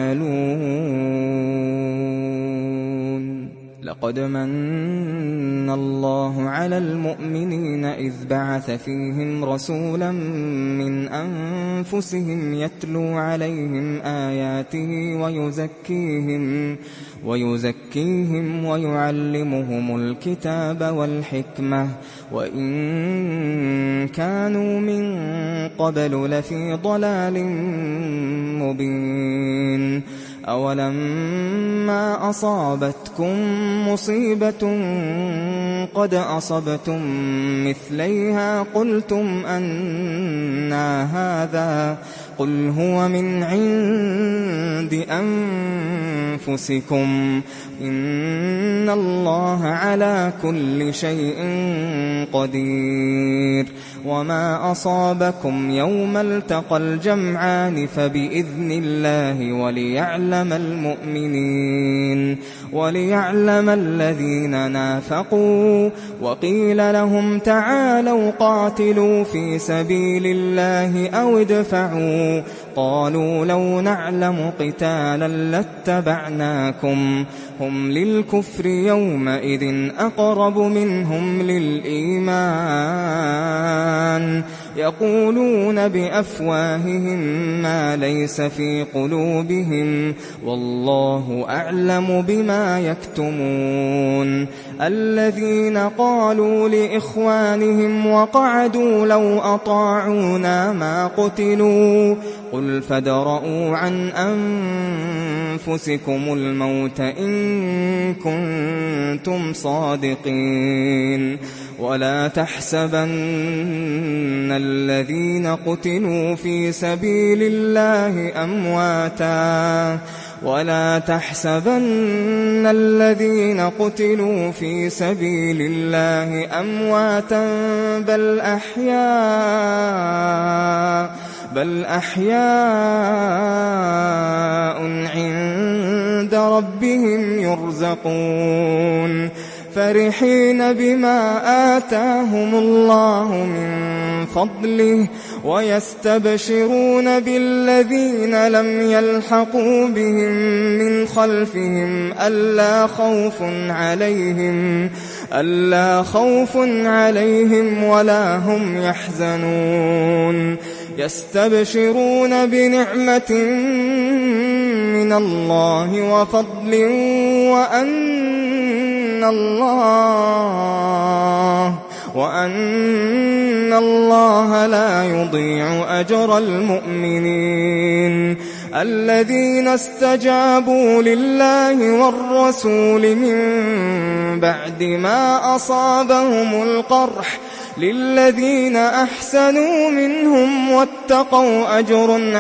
يعملون لقد من الله على المؤمنين إذ بعث فيهم رسولا من أنفسهم يتلو عليهم آياته ويزكيهم ويزكيهم ويعلمهم الكتاب والحكمة وإن كانوا من قبل لفي ضلال مبين أولما أصابتكم مصيبة قد أصبتم مثليها قلتم أنى هذا قل هو من عند أنفسكم إن الله على كل شيء قدير وما أصابكم يوم التقى الجمعان فبإذن الله وليعلم المؤمنين وليعلم الذين نافقوا وقيل لهم تعالوا قاتلوا في سبيل الله أو ادفعوا قالوا لو نعلم قتالا لاتبعناكم هم للكفر يومئذ أقرب منهم للإيمان يقولون بأفواههم ما ليس في قلوبهم والله أعلم بما يكتمون الذين قالوا لإخوانهم وقعدوا لو أطاعونا ما قتلوا قل فادرءوا عن أنفسكم الموت إن كنتم صادقين ولا تحسبن الذين قتلوا في سبيل الله أمواتا ولا تحسبن الذين قتلوا في سبيل الله أمواتا بل أحياء بل أحياء عند ربهم يرزقون فرحين بما آتاهم الله من فضله ويستبشرون بالذين لم يلحقوا بهم من خلفهم ألا خوف عليهم ألا خوف عليهم ولا هم يحزنون يستبشرون بنعمة من الله وفضل وأن الله وأن الله لا يضيع أجر المؤمنين الذين استجابوا لله والرسول من بعد ما أصابهم القرح للذين أحسنوا منهم واتقوا أجر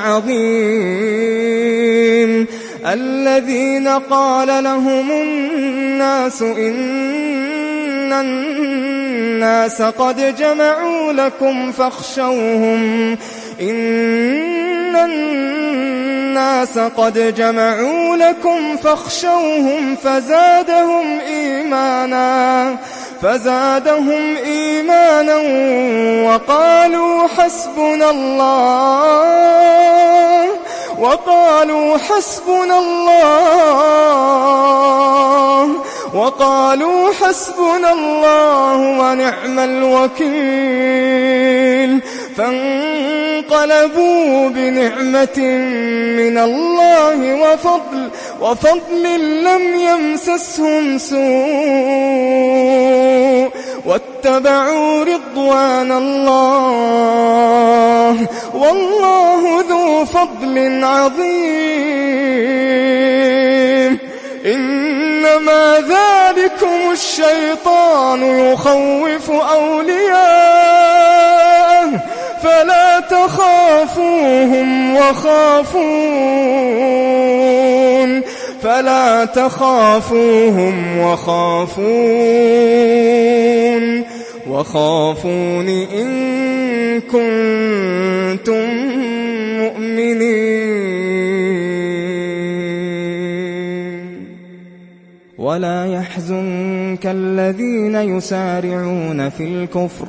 عظيم الذين قال لهم الناس إن الناس قد جمعوا لكم فاخشوهم إن الناس قد جمعوا لكم فاخشوهم فزادهم إيمانا فزادهم إيمانا وقالوا حسبنا الله وقالوا حسبنا الله وقالوا حسبنا الله ونعم الوكيل فانقلبوا بنعمة من الله وفضل وفضل لم يمسسهم سوء واتبعوا رضوان الله والله ذو فضل عظيم. إنما ذلكم الشيطان يخوف أولياءه فلا تخافوهم وخافون فلا تخافوهم وخافون وخافون إن كنتم مؤمنين. ولا يحزنك الذين يسارعون في الكفر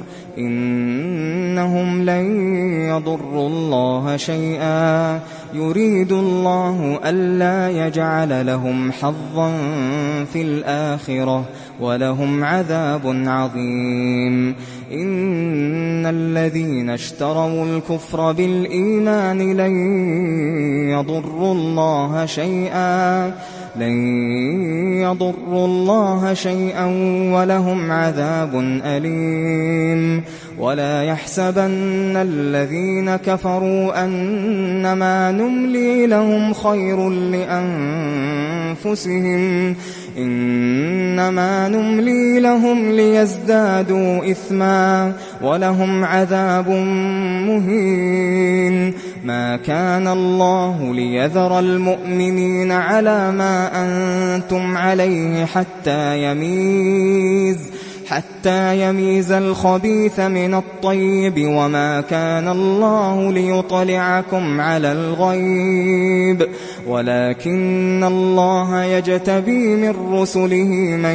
إنهم لن يضروا الله شيئا يريد الله ألا يجعل لهم حظا في الآخرة ولهم عذاب عظيم. إن الذين اشتروا الكفر بالإيمان لن يضروا الله شيئا لن يضروا الله شيئا ولهم عذاب أليم. ولا يحسبن الذين كفروا أنما نملي لهم خير لأنفسهم إنما نملي لهم ليزدادوا إثما ولهم عذاب مهين. ما كان الله ليذر المؤمنين على ما أنتم عليه حتى يميز حتى يميز الخبيث من الطيب وما كان الله ليطلعكم على الغيب ولكن الله يجتبي من رسله من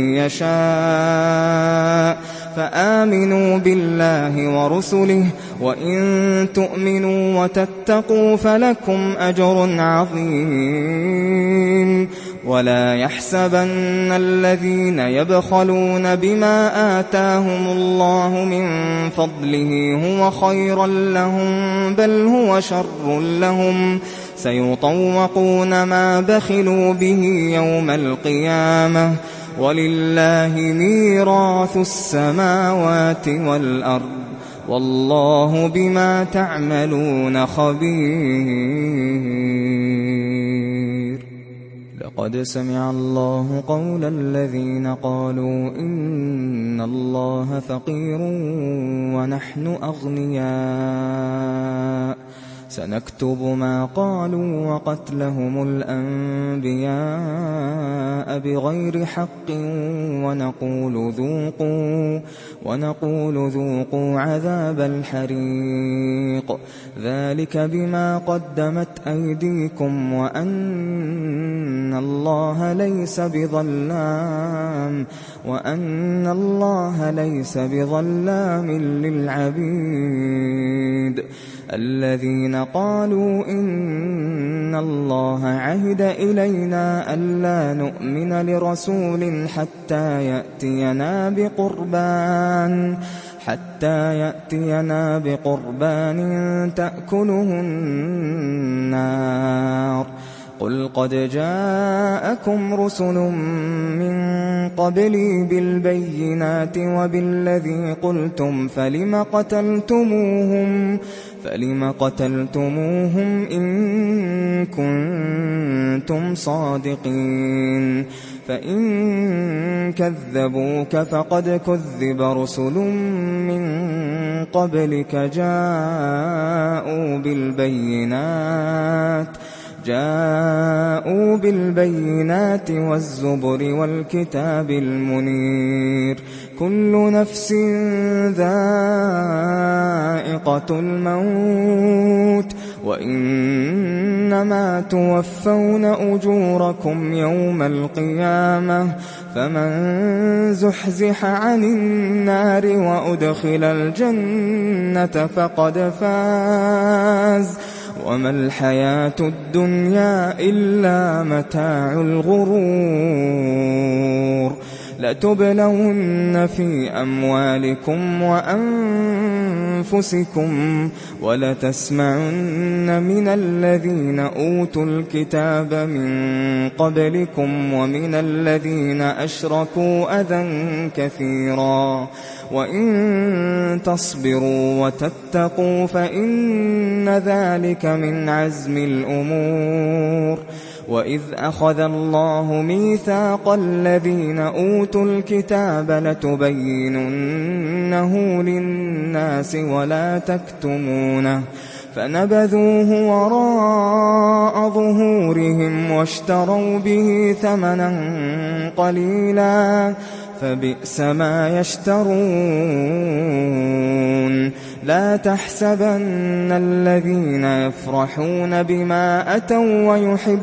يشاء فآمنوا بالله ورسله وإن تؤمنوا وتتقوا فلكم أجر عظيم. ولا يحسبن الذين يبخلون بما آتاهم الله من فضله هو خيرا لهم بل هو شر لهم سيطوقون ما بخلوا به يوم القيامة ولله ميراث السماوات والأرض والله بما تعملون خبير. لقد سمع الله قول الذين قالوا إن الله فقير ونحن أغنياء سنكتب ما قالوا وقتلهم الأنبياء بغير حق ونقول ذوقوا ونقول ذوقوا عذاب الحريق ذلك بما قدمت أيديكم وأن الله ليس بظلام وأن الله ليس بظلام للعبيد. الذين قالوا إن الله عهد إلينا ألا نؤمن لرسول حتى يأتينا بقربان حتى يأتينا بقربان تأكله النار قل قد جاءكم رسل من قبلي بالبينات وبالذي قلتم فلم قتلتموهم فلم قتلتموهم إن كنتم صادقين فإن كذبوك فقد كذب رسل من قبلك جاءوا بالبينات جاءوا بالبينات والزبر والكتاب المنير كل نفس ذائقة الموت وإنما توفون أجوركم يوم القيامة فمن زحزح عن النار وأدخل الجنة فقد فاز وما الحياة الدنيا إلا متاع الغرور. لتبلون في أموالكم وأنفسكم ولتسمعن من الذين أوتوا الكتاب من قبلكم ومن الذين أشركوا أذى كثيرا وإن تصبروا وتتقوا فإن ذلك من عزم الأمور. وإذ أخذ الله ميثاق الذين أوتوا الكتاب لتبيننه للناس ولا تكتمونه فنبذوه وراء ظهورهم واشتروا به ثمنا قليلا فبئس ما يشترون. لا تحسبن الذين يفرحون بما أتوا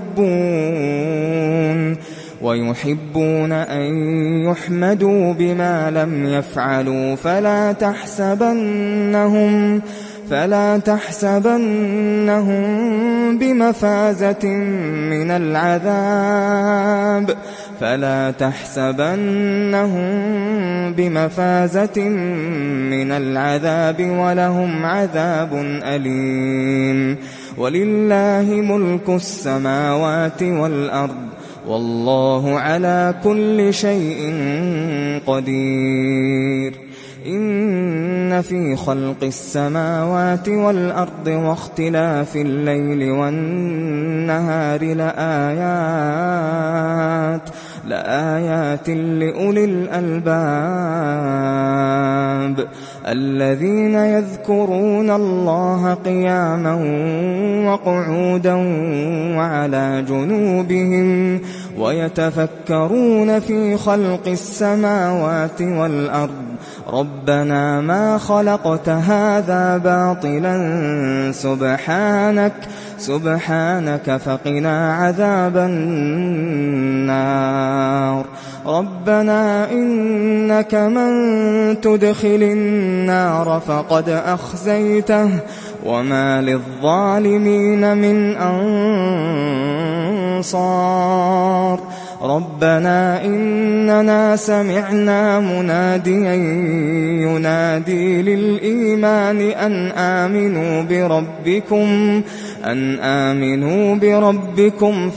ويحبون ويحبون أن يحمدوا بما لم يفعلوا فلا تحسبنهم فلا تحسبنهم بمفازة من العذاب فلا تحسبنهم بمفازة من العذاب ولهم عذاب أليم. ولله ملك السماوات والأرض والله على كل شيء قدير. إن في خلق السماوات والأرض واختلاف الليل والنهار لآيات لآيات لأولي الألباب الذين يذكرون الله قياما وقعودا وعلى جنوبهم ويتفكرون في خلق السماوات والأرض ربنا ما خلقت هذا باطلا سبحانك سبحانك فقنا عذاب النار. ربنا إنك من تدخل النار فقد أخزيته وما للظالمين من أنصار. ربنا إننا سمعنا مناديا ينادي للإيمان أن آمنوا بربكم أن آمنوا بربكم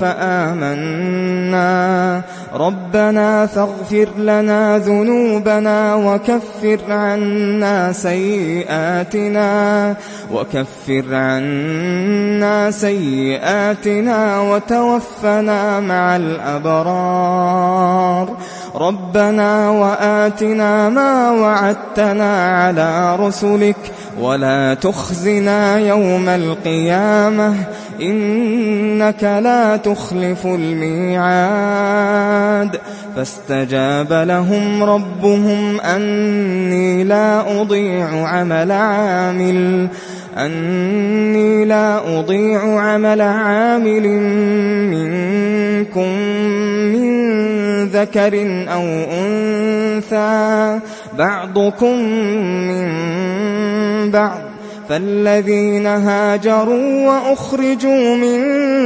فآمنا ربنا فاغفر لنا ذنوبنا وكفر عنا سيئاتنا وكفر عنا سيئاتنا وتوفنا مع الأبرار. ربنا وآتنا ما وعدتنا على رسلك ولا تخزنا يوم القيامة إنك لا تخلف الميعاد. فاستجاب لهم ربهم أني لا أضيع عمل عامل أني لا أضيع عمل عامل منكم من ذكر أو أنثى بعضكم من بعض فالذين هاجروا وأخرجوا من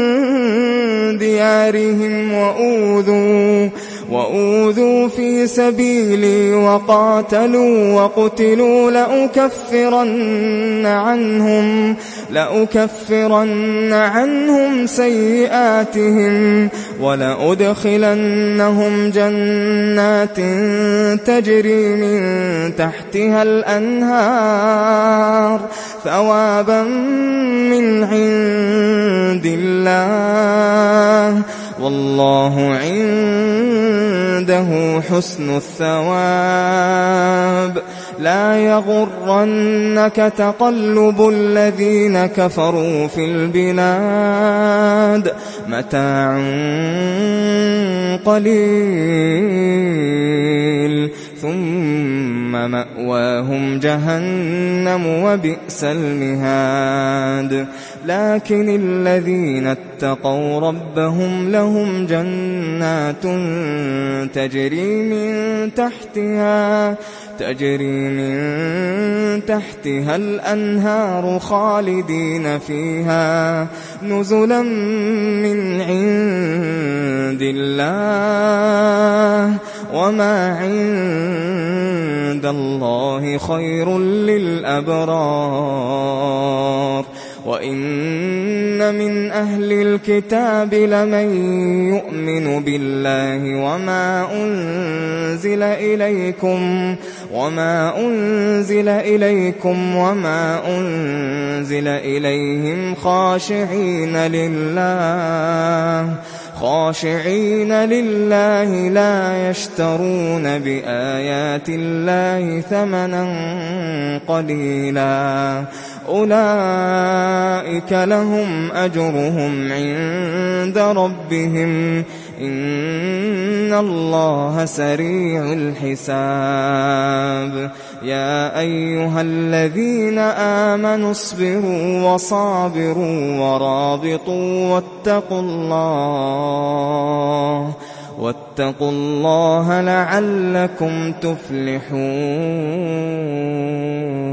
ديارهم وأوذوا وأوذوا في سبيلي وقاتلوا وقتلوا لأكفرن عنهم لأكفرن عنهم سيئاتهم ولأدخلنهم جنات تجري من تحتها الأنهار ثوابا من عند الله والله عنده حسن الثواب. لا يغرنك تقلب الذين كفروا في البلاد متاع قليل ثم مأواهم جهنم وبئس المهاد. لكن الذين اتقوا ربهم لهم جنات تجري من تحتها تجري من تحتها الأنهار خالدين فيها نزلا من عند الله وما عند الله خير للأبرار وإن من أهل الكتاب لمن يؤمن بالله وما أنزل إليكم وما أنزل إليكم وما أنزل إليهم خاشعين لله خاشعين لله لا يشترون بآيات الله ثمنا قليلا أولئك لهم أجرهم عند ربهم إن الله سريع الحساب يا أيها الذين آمنوا اصبروا وصابروا ورابطوا واتقوا الله واتقوا الله لعلكم تفلحون.